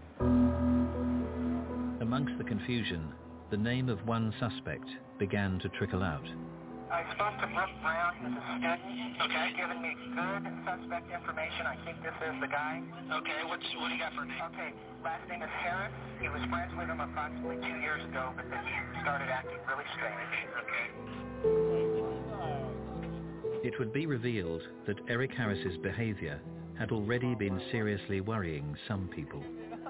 Amongst the confusion, the name of one suspect began to trickle out. I spoke to Brooke Brown, who's a student. Okay. He's given me good suspect information. I think this is the guy. Okay, what's, what do you got for a name? Okay, last name is Harris. He was friends with him approximately two years ago, but then he started acting really strange. Okay. It would be revealed that Eric Harris's behavior had already been seriously worrying some people.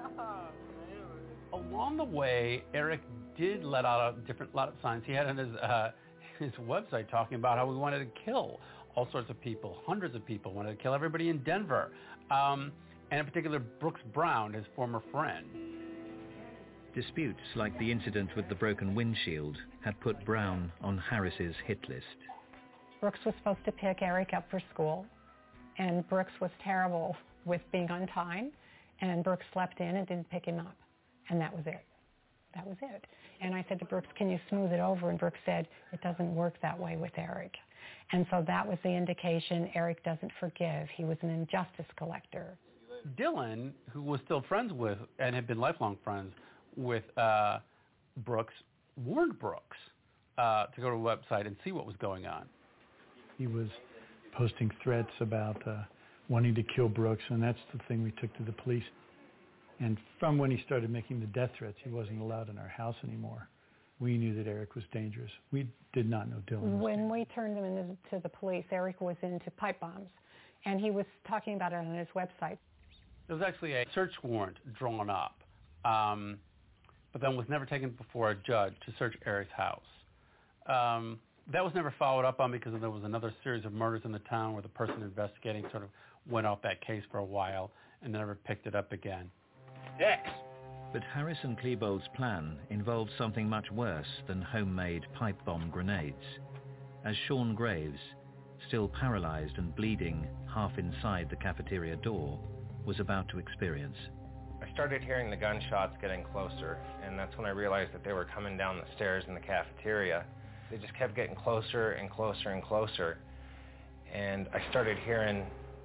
Along the way, Eric did let out a different lot of signs. He had on his uh, his website talking about how he wanted to kill all sorts of people, hundreds of people, wanted to kill everybody in Denver, um, and in particular Brooks Brown, his former friend. Disputes like the incident with the broken windshield had put Brown on Harris's hit list. Brooks was supposed to pick Eric up for school, and Brooks was terrible with being on time, and Brooks slept in and didn't pick him up, and that was it. That was it. And I said to Brooks, can you smooth it over? And Brooks said, it doesn't work that way with Eric. And so that was the indication Eric doesn't forgive. He was an injustice collector. Dylan, who was still friends with and had been lifelong friends with uh, Brooks, warned Brooks uh, to go to the website and see what was going on. He was posting threats about uh, wanting to kill Brooks, and that's the thing we took to the police. And from when he started making the death threats, he wasn't allowed in our house anymore. We knew that Eric was dangerous. We did not know Dylan was When dangerous. we turned him into to the police, Eric was into pipe bombs, and he was talking about it on his website. There was actually a search warrant drawn up, um, but then was never taken before a judge to search Eric's house. Um, that was never followed up on because there was another series of murders in the town where the person investigating sort of went off that case for a while and never picked it up again. Yes. But Harris and Klebold's plan involved something much worse than homemade pipe bomb grenades, as Sean Graves, still paralyzed and bleeding half inside the cafeteria door, was about to experience. I started hearing the gunshots getting closer, and that's when I realized that they were coming down the stairs in the cafeteria. They just kept getting closer and closer and closer, and I started hearing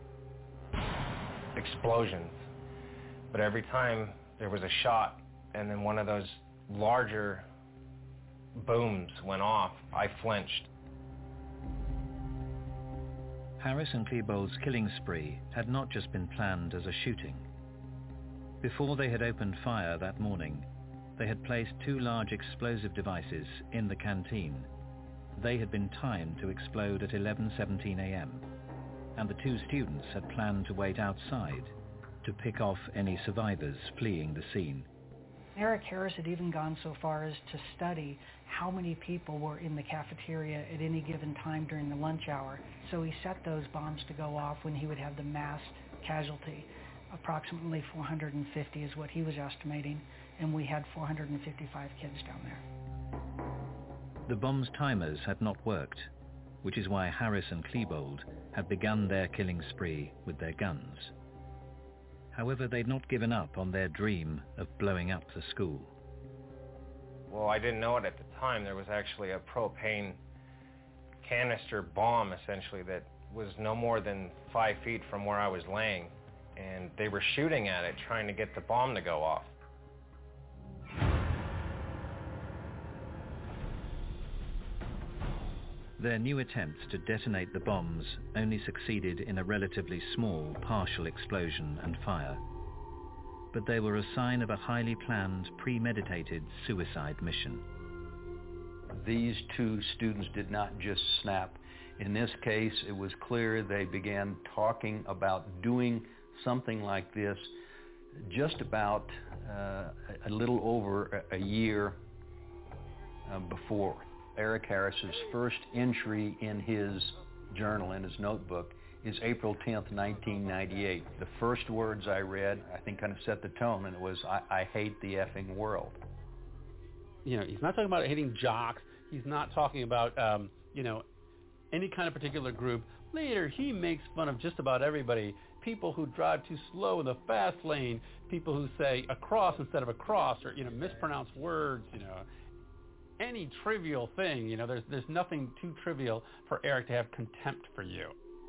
explosions. But every time there was a shot and then one of those larger booms went off, I flinched. Harris and Klebold's killing spree had not just been planned as a shooting. Before they had opened fire that morning, they had placed two large explosive devices in the canteen. They had been timed to explode at eleven seventeen a.m., and the two students had planned to wait outside to pick off any survivors fleeing the scene. Eric Harris had even gone so far as to study how many people were in the cafeteria at any given time during the lunch hour. So he set those bombs to go off when he would have the mass casualty. Approximately four hundred fifty is what he was estimating, and we had four hundred fifty-five kids down there. The bomb's timers had not worked, which is why Harris and Klebold had begun their killing spree with their guns. However, they'd not given up on their dream of blowing up the school. Well, I didn't know it at the time. There was actually a propane canister bomb, essentially, that was no more than five feet from where I was laying. And they were shooting at it, trying to get the bomb to go off. Their new attempts to detonate the bombs only succeeded in a relatively small partial explosion and fire. But they were a sign of a highly planned, premeditated suicide mission. These two students did not just snap. In this case, it was clear they began talking about doing something like this just about uh, a little over a year uh, before. Eric Harris's first entry in his journal, in his notebook, is April tenth, nineteen ninety-eight. The first words I read, I think, kind of set the tone, and it was, I, I hate the effing world. You know, he's not talking about hating jocks. He's not talking about, um, you know, any kind of particular group. Later, he makes fun of just about everybody. People who drive too slow in the fast lane, people who say across instead of across, or, you know, mispronounce words, you know, any trivial thing. You know, there's there's nothing too trivial for Eric to have contempt for you.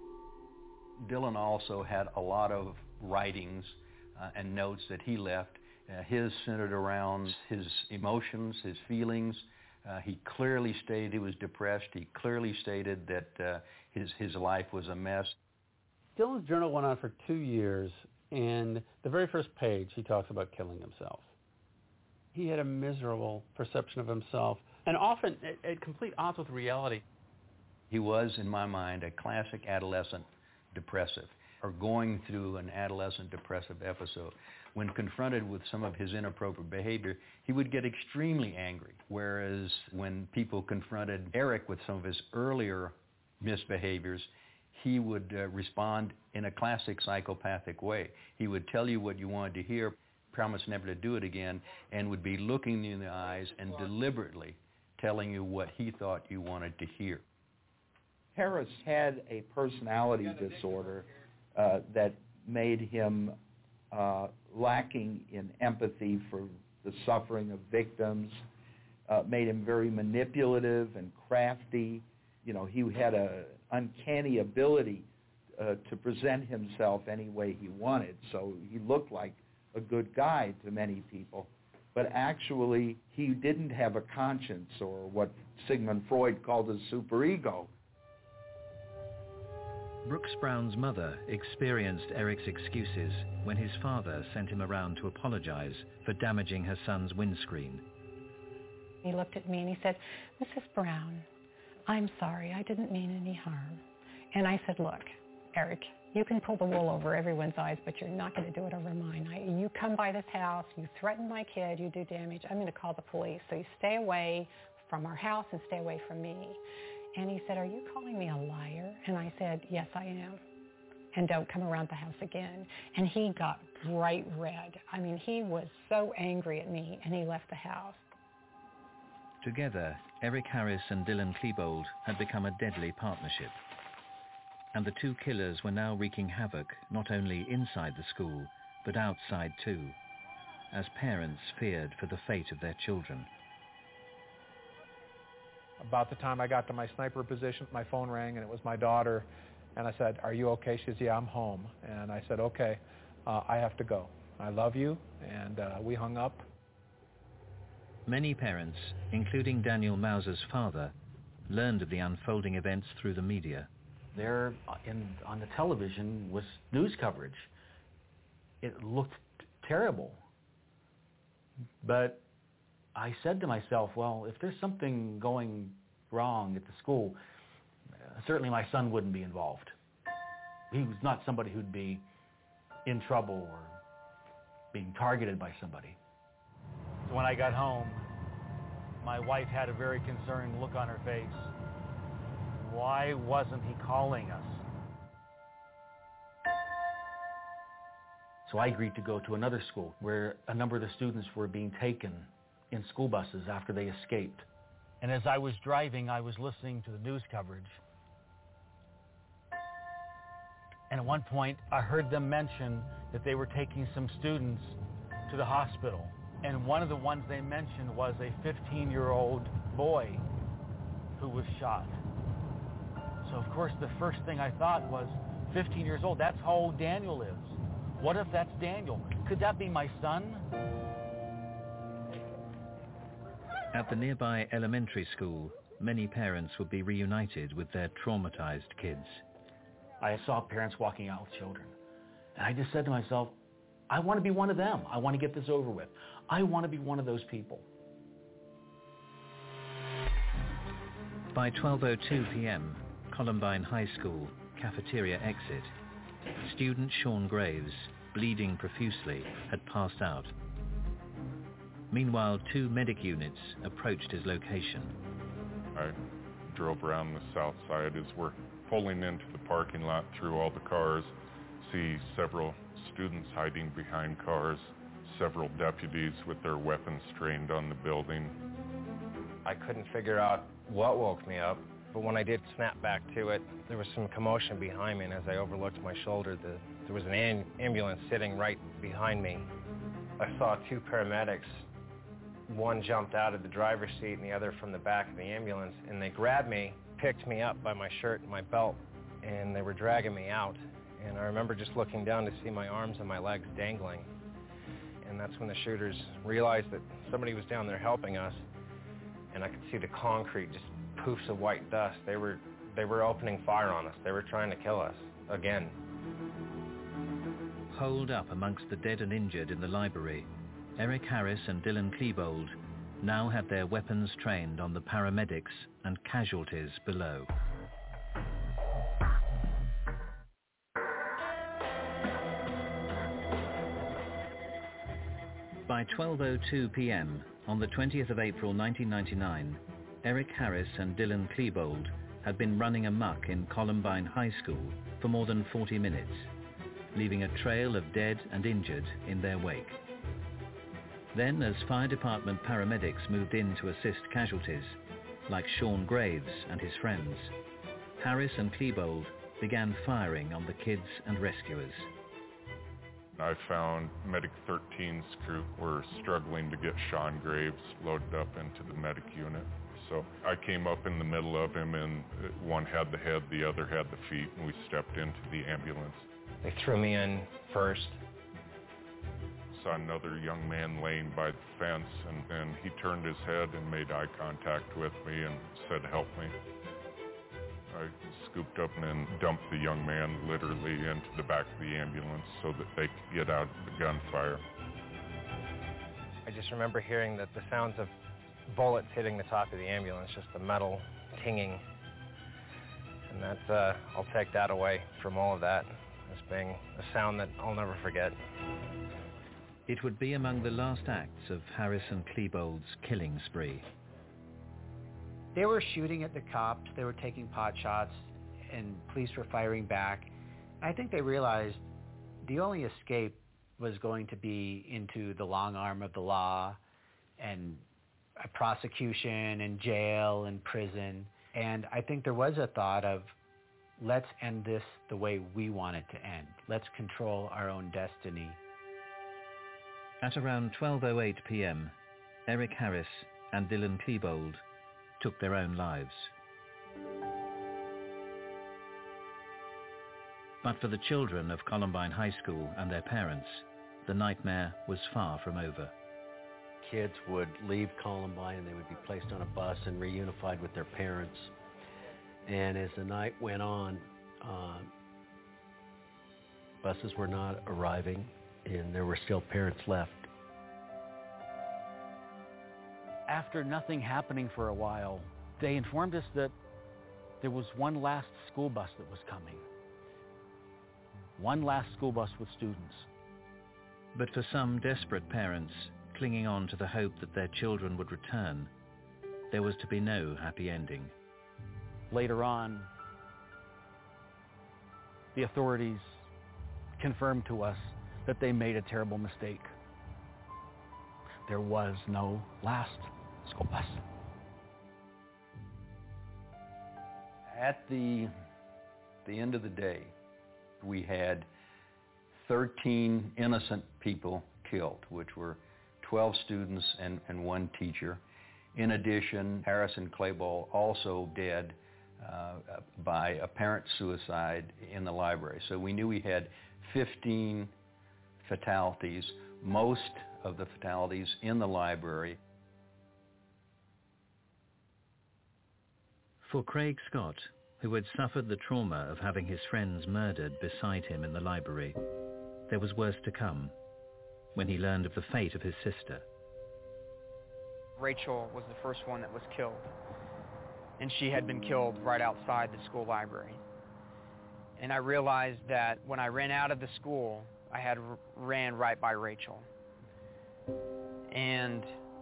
Dylan also had a lot of writings uh, and notes that he left. Uh, his centered around his emotions, his feelings. Uh, he clearly stated he was depressed. He clearly stated that uh, his his life was a mess. Dylan's journal went on for two years, and the very first page he talks about killing himself. He had a miserable perception of himself, and often at, at complete odds with reality. He was, in my mind, a classic adolescent depressive, or going through an adolescent depressive episode. When confronted with some of his inappropriate behavior, he would get extremely angry, whereas when people confronted Eric with some of his earlier misbehaviors, he would uh, respond in a classic psychopathic way. He would tell you what you wanted to hear, promise never to do it again, and would be looking you in the eyes and deliberately telling you what he thought you wanted to hear. Harris had a personality disorder uh, that made him uh, lacking in empathy for the suffering of victims, uh, made him very manipulative and crafty. You know, he had a uncanny ability uh, to present himself any way he wanted, so he looked like a good guy to many people. But actually, he didn't have a conscience, or what Sigmund Freud called a superego. Brooks Brown's mother experienced Eric's excuses when his father sent him around to apologize for damaging her son's windscreen. He looked at me and he said, "Missus Brown, I'm sorry, I didn't mean any harm." And I said, "Look, Eric, you can pull the wool over everyone's eyes, but you're not going to do it over mine. I, you come by this house, you threaten my kid, you do damage, I'm going to call the police. So you stay away from our house and stay away from me." And he said, "Are you calling me a liar?" And I said, "Yes, I am. And don't come around the house again." And he got bright red. I mean, he was so angry at me, and he left the house. Together, Eric Harris and Dylan Klebold had become a deadly partnership. And the two killers were now wreaking havoc not only inside the school, but outside too, as parents feared for the fate of their children. About the time I got to my sniper position, my phone rang, and it was my daughter. And I said, "Are you okay?" She said, "Yeah, I'm home." And I said, "Okay, uh, I have to go. I love you." And uh, we hung up. Many parents, including Daniel Mauser's father, learned of the unfolding events through the media. There in, on the television was news coverage. It looked terrible. But I said to myself, well, if there's something going wrong at the school, uh, certainly my son wouldn't be involved. He was not somebody who'd be in trouble or being targeted by somebody. So when I got home, my wife had a very concerned look on her face. Why wasn't he calling us? So I agreed to go to another school where a number of the students were being taken in school buses after they escaped. And as I was driving, I was listening to the news coverage. And at one point, I heard them mention that they were taking some students to the hospital. And one of the ones they mentioned was a fifteen-year-old boy who was shot. So, of course, the first thing I thought was, fifteen years old, that's how old Daniel is. What if that's Daniel? Could that be my son? At the nearby elementary school, many parents would be reunited with their traumatized kids. I saw parents walking out with children. And I just said to myself, I want to be one of them. I want to get this over with. I want to be one of those people. By twelve oh two p.m., Columbine High School, cafeteria exit, student Sean Graves, bleeding profusely, had passed out. Meanwhile, two medic units approached his location. I drove around the south side as we're pulling into the parking lot through all the cars, see several students hiding behind cars, several deputies with their weapons trained on the building. I couldn't figure out what woke me up, but when I did snap back to it, there was some commotion behind me, and as I overlooked my shoulder, the, there was an am- ambulance sitting right behind me. I saw two paramedics. One jumped out of the driver's seat and the other from the back of the ambulance, and they grabbed me, picked me up by my shirt and my belt, and they were dragging me out. And I remember just looking down to see my arms and my legs dangling. And that's when the shooters realized that somebody was down there helping us, and I could see the concrete, just poofs of white dust. They were, they were opening fire on us. They were trying to kill us, again. Holed up amongst the dead and injured in the library, Eric Harris and Dylan Klebold now had their weapons trained on the paramedics and casualties below. By twelve oh two p.m. on the twentieth of April nineteen ninety-nine, Eric Harris and Dylan Klebold had been running amok in Columbine High School for more than forty minutes, leaving a trail of dead and injured in their wake. Then, as fire department paramedics moved in to assist casualties, like Sean Graves and his friends, Harris and Klebold began firing on the kids and rescuers. I found Medic thirteen's crew were struggling to get Sean Graves loaded up into the medic unit. So I came up in the middle of him, and one had the head, the other had the feet, and we stepped into the ambulance. They threw me in first. Saw another young man laying by the fence, and then he turned his head and made eye contact with me and said, "Help me." I scooped up and dumped the young man literally into the back of the ambulance so that they could get out of the gunfire. I just remember hearing that the sounds of bullets hitting the top of the ambulance, just the metal tinging. And that, uh, I'll take that away from all of that as being a sound that I'll never forget. It would be among the last acts of Harris and Klebold's killing spree. They were shooting at the cops, they were taking pot shots, and police were firing back. I think they realized the only escape was going to be into the long arm of the law and a prosecution and jail and prison. And I think there was a thought of, let's end this the way we want it to end. Let's control our own destiny. At around twelve oh eight p.m., Eric Harris and Dylan Klebold took their own lives. But for the children of Columbine High School and their parents, the nightmare was far from over. Kids would leave Columbine and they would be placed on a bus and reunified with their parents. And as the night went on, uh, buses were not arriving and there were still parents left. After nothing happening for a while, they informed us that there was one last school bus that was coming. One last school bus with students. But for some desperate parents, clinging on to the hope that their children would return, there was to be no happy ending. Later on, the authorities confirmed to us that they made a terrible mistake. There was no last school bus. At the, the end of the day, we had thirteen innocent people killed, which were twelve students and, and one teacher. In addition, Harris and Klebold also dead uh, by apparent suicide in the library. So we knew we had fifteen fatalities, most of the fatalities in the library. For Craig Scott, who had suffered the trauma of having his friends murdered beside him in the library, there was worse to come when he learned of the fate of his sister. Rachel was the first one that was killed, and she had been killed right outside the school library. And I realized that when I ran out of the school, I had r- ran right by Rachel. And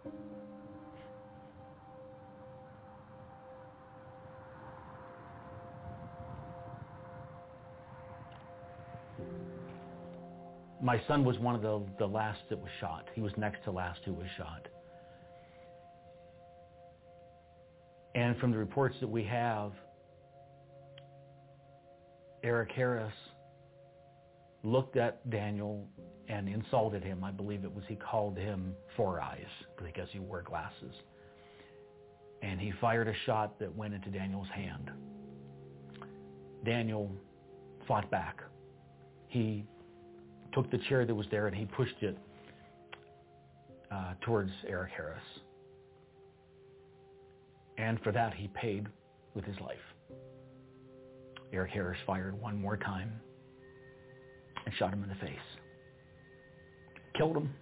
My son was one of the, the last that was shot. He was next to last who was shot. And from the reports that we have, Eric Harris looked at Daniel and insulted him. I believe it was he called him Four Eyes because he wore glasses. And he fired a shot that went into Daniel's hand. Daniel fought back. He took the chair that was there and he pushed it uh, towards Eric Harris. And for that, he paid with his life. Eric Harris fired one more time and shot him in the face. Killed him.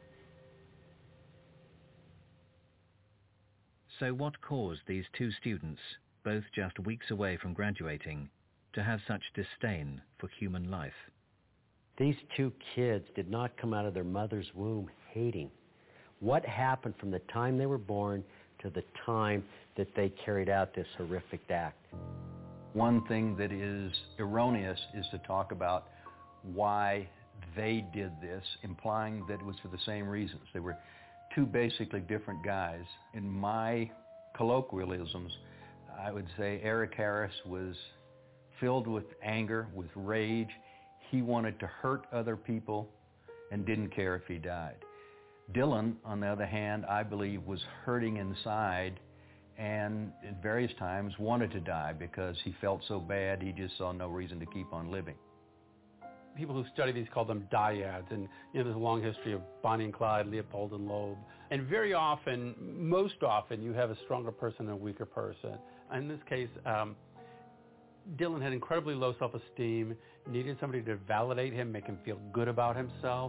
So what caused these two students, both just weeks away from graduating, to have such disdain for human life? These two kids did not come out of their mother's womb hating. What happened from the time they were born to the time that they carried out this horrific act? One thing that is erroneous is to talk about why they did this, implying that it was for the same reasons. They were two basically different guys. In my colloquialisms, I would say Eric Harris was filled with anger, with rage. He wanted to hurt other people and didn't care if he died. Dylan, on the other hand, I believe was hurting inside and at various times wanted to die because he felt so bad he just saw no reason to keep on living. People who study these call them dyads, and you know, there's a long history of Bonnie and Clyde, Leopold and Loeb. And very often, most often, you have a stronger person and a weaker person. In this case, um, Dylan had incredibly low self-esteem, needed somebody to validate him, make him feel good about himself.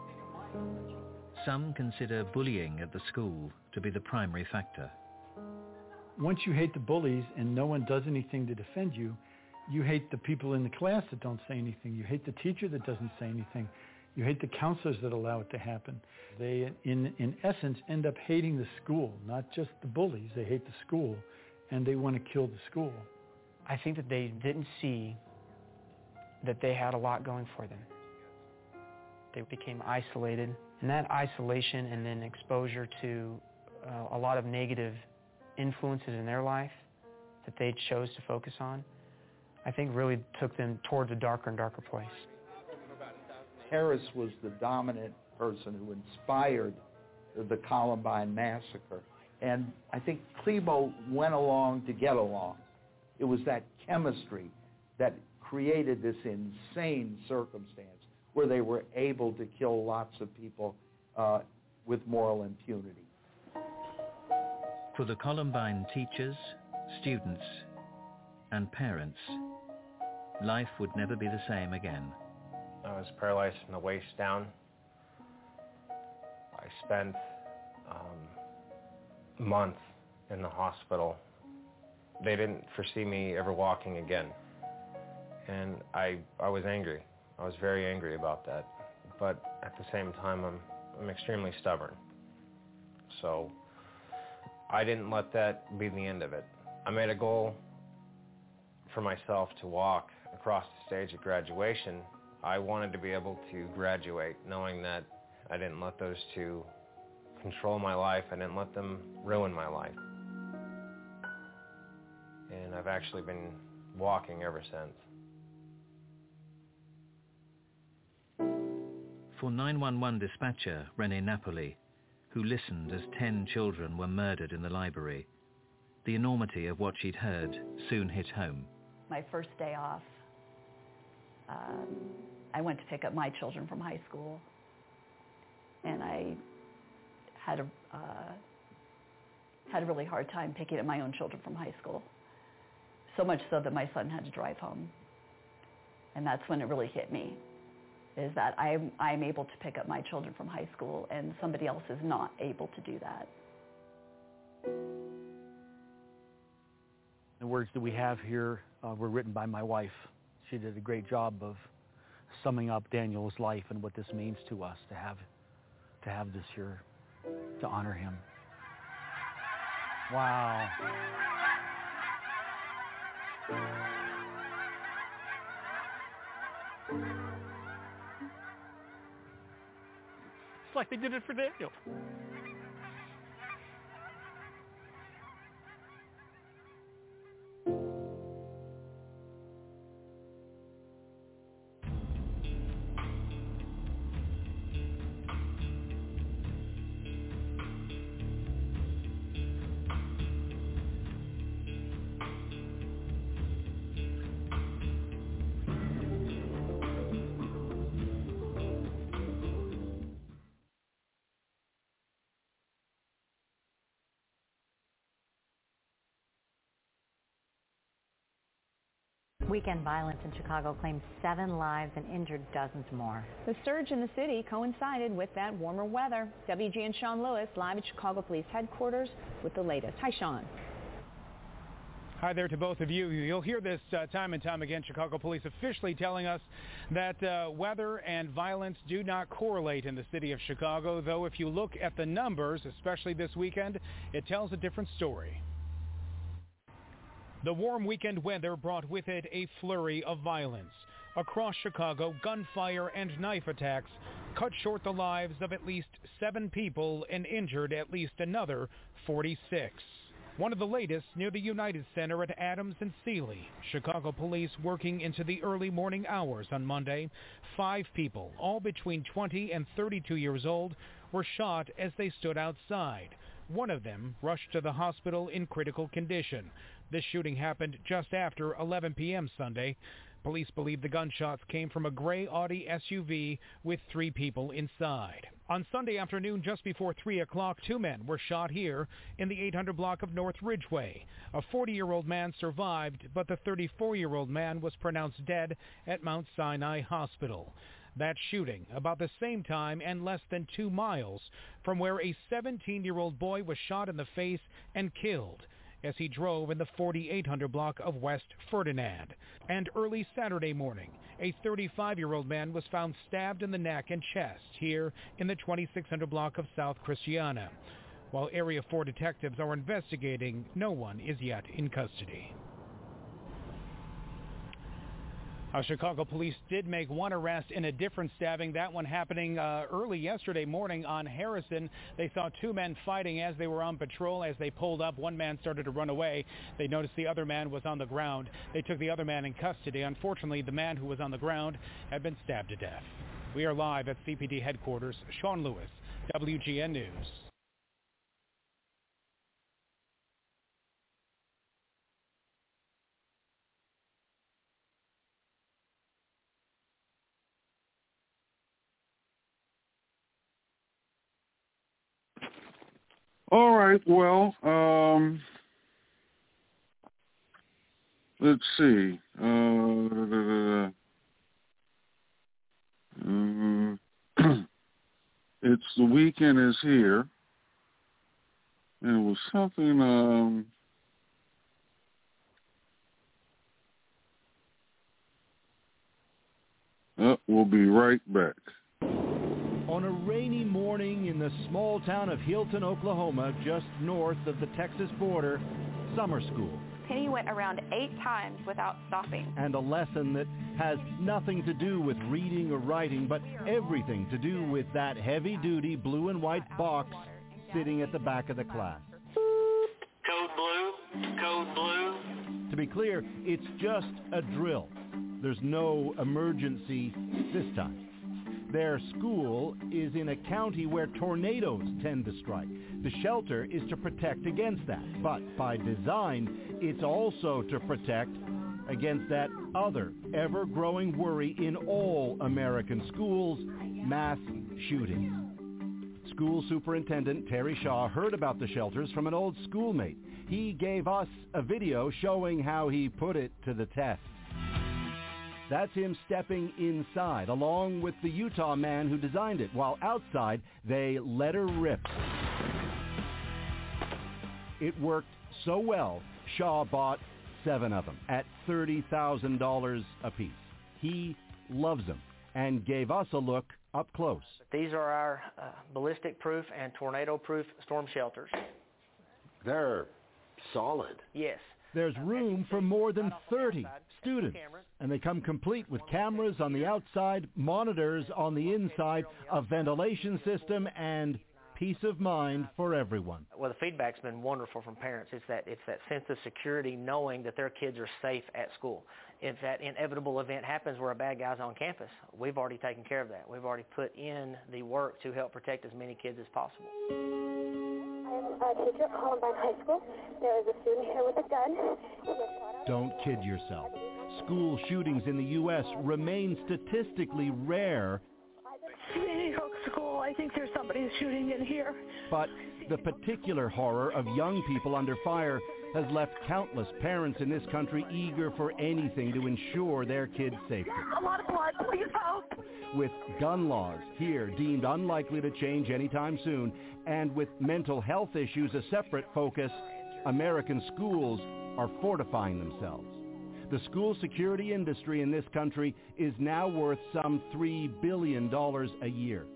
Some consider bullying at the school to be the primary factor. Once you hate the bullies and no one does anything to defend you, you hate the people in the class that don't say anything. You hate the teacher that doesn't say anything. You hate the counselors that allow it to happen. They, in, in essence, end up hating the school, not just the bullies. They hate the school, and they want to kill the school. I think that they didn't see that they had a lot going for them. They became isolated, and that isolation and then exposure to uh, a lot of negative influences in their life that they chose to focus on, I think really took them towards a darker and darker place. Harris was the dominant person who inspired the Columbine massacre. And I think Klebo went along to get along. It was that chemistry that created this insane circumstance where they were able to kill lots of people uh, with moral impunity. For the Columbine teachers, students, and parents, life would never be the same again. I was paralyzed from the waist down. I spent um, a month in the hospital. They didn't foresee me ever walking again. And I, I was angry. I was very angry about that. But at the same time, I'm, I'm extremely stubborn. So I didn't let that be the end of it. I made a goal for myself to walk across the stage at graduation. I wanted to be able to graduate knowing that I didn't let those two control my life. I didn't let them ruin my life. And I've actually been walking ever since. For nine one one dispatcher Rene Napoli, who listened as ten children were murdered in the library, the enormity of what she'd heard soon hit home. My first day off, um, I went to pick up my children from high school, and I had a uh, had a really hard time picking up my own children from high school. So much so that my son had to drive home, and that's when it really hit me. Is that I'm, I'm able to pick up my children from high school and somebody else is not able to do that. The words that we have here uh, were written by my wife. She did a great job of summing up Daniel's life and what this means to us to have, to have this here, to honor him. Wow. It's like they did it for Daniel. Weekend violence in Chicago claimed seven lives and injured dozens more. The surge in the city coincided with that warmer weather. W G N Sean Lewis live at Chicago Police Headquarters with the latest. Hi, Sean. Hi there to both of you. You'll hear this uh, time and time again. Chicago Police officially telling us that uh, weather and violence do not correlate in the city of Chicago, though if you look at the numbers, especially this weekend, it tells a different story. The warm weekend weather brought with it a flurry of violence. Across Chicago, gunfire and knife attacks cut short the lives of at least seven people and injured at least another forty-six. One of the latest near the United Center at Adams and Seeley. Chicago police working into the early morning hours on Monday. Five people, all between twenty and thirty-two years old, were shot as they stood outside. One of them rushed to the hospital in critical condition. This shooting happened just after eleven p.m. Sunday. Police believe the gunshots came from a gray Audi S U V with three people inside. On Sunday afternoon, just before three o'clock, two men were shot here in the eight hundred block of North Ridgeway. A forty-year-old man survived, but the thirty-four-year-old man was pronounced dead at Mount Sinai Hospital. That shooting about the same time and less than two miles from where a seventeen-year-old boy was shot in the face and killed as he drove in the forty-eight hundred block of West Ferdinand. And early Saturday morning, a thirty-five-year-old man was found stabbed in the neck and chest here in the twenty-six hundred block of South Christiana. While Area four detectives are investigating, no one is yet in custody. Uh, Chicago police did make one arrest in a different stabbing, that one happening uh, early yesterday morning on Harrison. They saw two men fighting as they were on patrol. As they pulled up, one man started to run away. They noticed the other man was on the ground. They took the other man in custody. Unfortunately, the man who was on the ground had been stabbed to death. We are live at C P D headquarters. Sean Lewis, W G N News. All right, well, um, let's see. Uh, da, da, da, um, it's the weekend is here, and it was something, um, uh, we'll be right back. On a rainy morning in the small town of Hilton, Oklahoma, just north of the Texas border, summer school. Penny went around eight times without stopping. And a lesson that has nothing to do with reading or writing, but everything to do with that heavy-duty blue and white box sitting at the back of the class. Code blue, code blue. To be clear, it's just a drill. There's no emergency this time. Their school is in a county where tornadoes tend to strike. The shelter is to protect against that, but by design, it's also to protect against that other ever-growing worry in all American schools, mass shootings. School Superintendent Terry Shaw heard about the shelters from an old schoolmate. He gave us a video showing how he put it to the test. That's him stepping inside, along with the Utah man who designed it, while outside, they let her rip. It worked so well, Shaw bought seven of them at thirty thousand dollars apiece. He loves them and gave us a look up close. These are our uh, ballistic-proof and tornado-proof storm shelters. They're solid. Yes. There's room for more than thirty students, and they come complete with cameras on the outside, monitors on the inside, a ventilation system, and peace of mind for everyone. Well, the feedback's been wonderful from parents. It's that it's that sense of security, knowing that their kids are safe at school. If that inevitable event happens where a bad guy's on campus, we've already taken care of that. We've already put in the work to help protect as many kids as possible. I'm a teacher at Columbine High School. There is a student here with a gun. Don't kid yourself. School shootings in the U S remain statistically rare. Sandy Hook School. I think there's somebody shooting in here. But the particular horror of young people under fire has left countless parents in this country eager for anything to ensure their kids' safety. A lot of blood. Please help. With gun laws here deemed unlikely to change anytime soon, and with mental health issues a separate focus, American schools are fortifying themselves. The school security industry in this country is now worth some three billion dollars a year.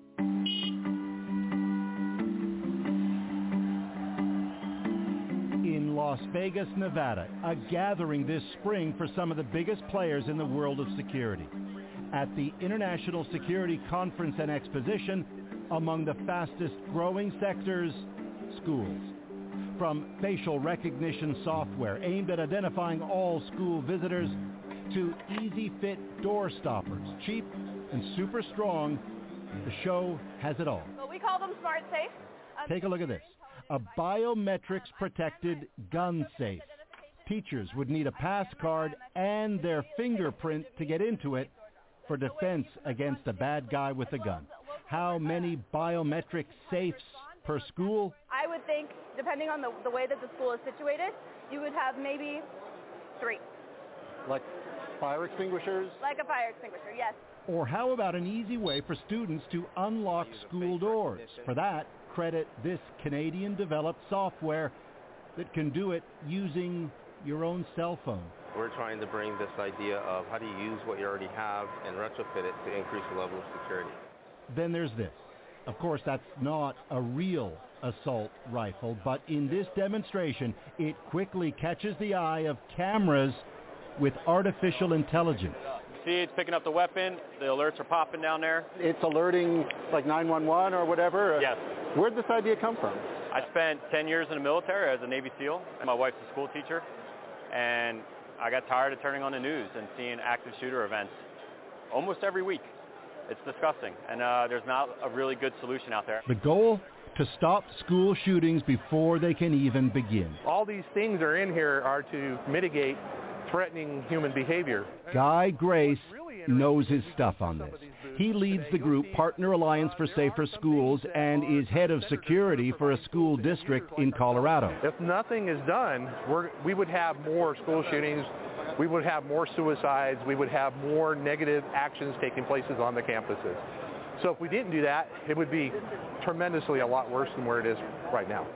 In Las Vegas, Nevada, a gathering this spring for some of the biggest players in the world of security. At the International Security Conference and Exposition, among the fastest growing sectors, schools. From facial recognition software aimed at identifying all school visitors to easy fit door stoppers, cheap and super strong, the show has it all. Well, we call them Smart Safe. Um, Take a look at this. A biometrics protected gun safe. Teachers would need a pass card and their fingerprint to get into it for defense against a bad guy with a gun. How many biometric safes per school? I would think, depending on the, the way that the school is situated, you would have maybe three. Like fire extinguishers? Like a fire extinguisher, yes. Or how about an easy way for students to unlock school doors? For that, credit this Canadian-developed software that can do it using your own cell phone. We're trying to bring this idea of how do you use what you already have and retrofit it to increase the level of security. Then there's this. Of course, that's not a real assault rifle, but in this demonstration, it quickly catches the eye of cameras with artificial intelligence. See, it's picking up the weapon. The alerts are popping down there. It's alerting like nine one one or whatever? Yes. Where'd this idea come from? I spent ten years in the military as a Navy SEAL. My wife's a school teacher, and I got tired of turning on the news and seeing active shooter events almost every week. It's disgusting, and uh, there's not a really good solution out there. The goal? To stop school shootings before they can even begin. All these things are in here are to mitigate threatening human behavior. Guy Grace knows his stuff on this. He leads the group Partner Alliance for Safer Schools and is head of security for a school district in Colorado. If nothing is done, we're, we would have more school shootings, we would have more suicides, we would have more negative actions taking places on the campuses. So if we didn't do that, it would be tremendously a lot worse than where it is right now.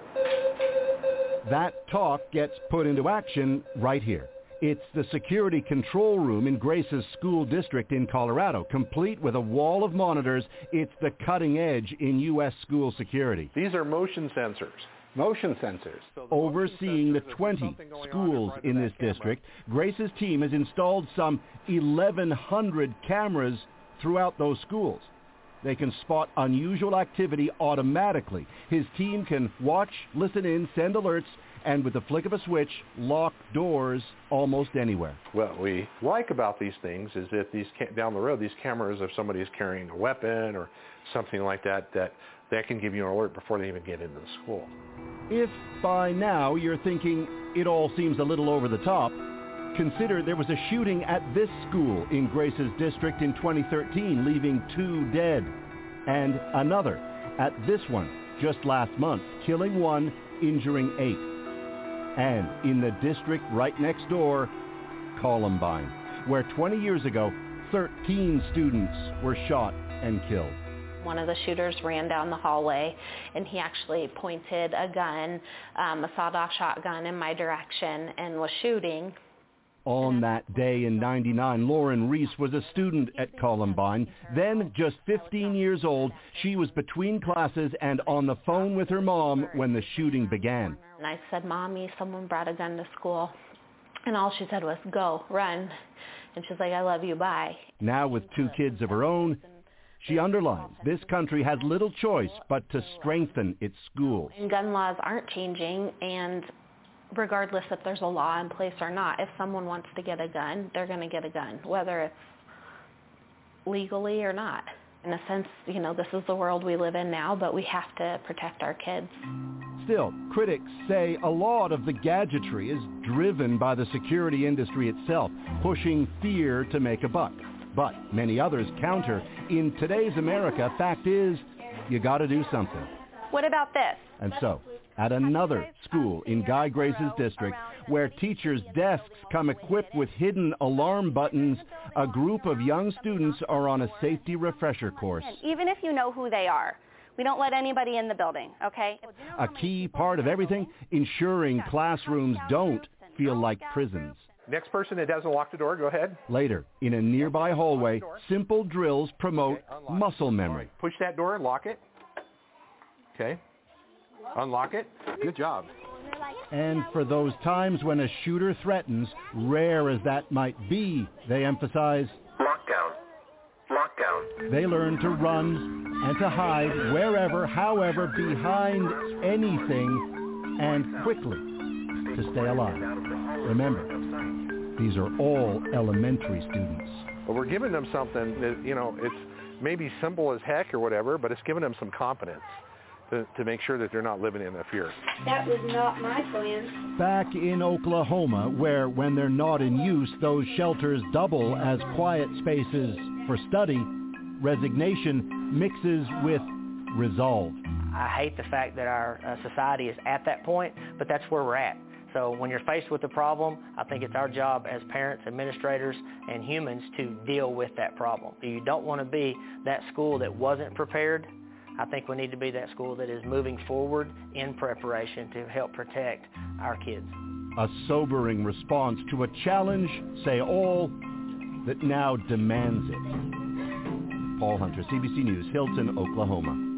That talk gets put into action right here. It's the security control room in Grace's school district in Colorado, complete with a wall of monitors. It's the cutting edge in U S school security. These are motion sensors. Motion sensors. Overseeing the twenty schools in this district, Grace's team has installed some eleven hundred cameras throughout those schools. They can spot unusual activity automatically. His team can watch, listen in, send alerts, and with the flick of a switch, lock doors almost anywhere. What we like about these things is that these down the road, these cameras, if somebody is carrying a weapon or something like that, that that can give you an alert before they even get into the school. If by now you're thinking it all seems a little over the top, consider there was a shooting at this school in Grace's district in twenty thirteen, leaving two dead. And another at this one just last month, killing one, injuring eight. And in the district right next door, Columbine, where twenty years ago, thirteen students were shot and killed. One of the shooters ran down the hallway, and he actually pointed a gun, um, a sawed-off shotgun, in my direction and was shooting. On that day in ninety-nine, Lauren Reese was a student at Columbine. Then, just fifteen years old, she was between classes and on the phone with her mom when the shooting began. And I said, Mommy, someone brought a gun to school. And all she said was, go, run. And she's like, I love you, bye. Now with two kids of her own, she underlines this country has little choice but to strengthen its schools. And gun laws aren't changing, and regardless if there's a law in place or not, if someone wants to get a gun, they're going to get a gun, whether it's legally or not. In a sense, you know, this is the world we live in now, but we have to protect our kids. Still, critics say a lot of the gadgetry is driven by the security industry itself, pushing fear to make a buck. But many others counter, in today's America, fact is, you got to do something. What about this? And so, at another school in Guy Grace's district, where teachers' desks come equipped with hidden alarm buttons, a group of young students are on a safety refresher course. Even if you know who they are, we don't let anybody in the building, okay? A key part of everything, ensuring classrooms don't feel like prisons. Next person that doesn't lock the door, go ahead. Later, in a nearby hallway, simple drills promote muscle memory. Push that door and lock it. Okay. Unlock it. Good job. And for those times when a shooter threatens, rare as that might be, they emphasize lockdown. Lockdown. They learn to run and to hide wherever, however, behind anything, and quickly to stay alive. Remember, these are all elementary students. Well, we're giving them something that, you know, it's maybe simple as heck or whatever, but it's giving them some confidence to, to make sure that they're not living in the fear. That was not my plan. Back in Oklahoma, where when they're not in use, those shelters double as quiet spaces for study, resignation mixes with resolve. I hate the fact that our uh, society is at that point, but that's where we're at. So when you're faced with a problem, I think it's our job as parents, administrators, and humans to deal with that problem. You don't want to be that school that wasn't prepared. I think we need to be that school that is moving forward in preparation to help protect our kids. A sobering response to a challenge, say all, that now demands it. Paul Hunter, C B C News, Hilton, Oklahoma.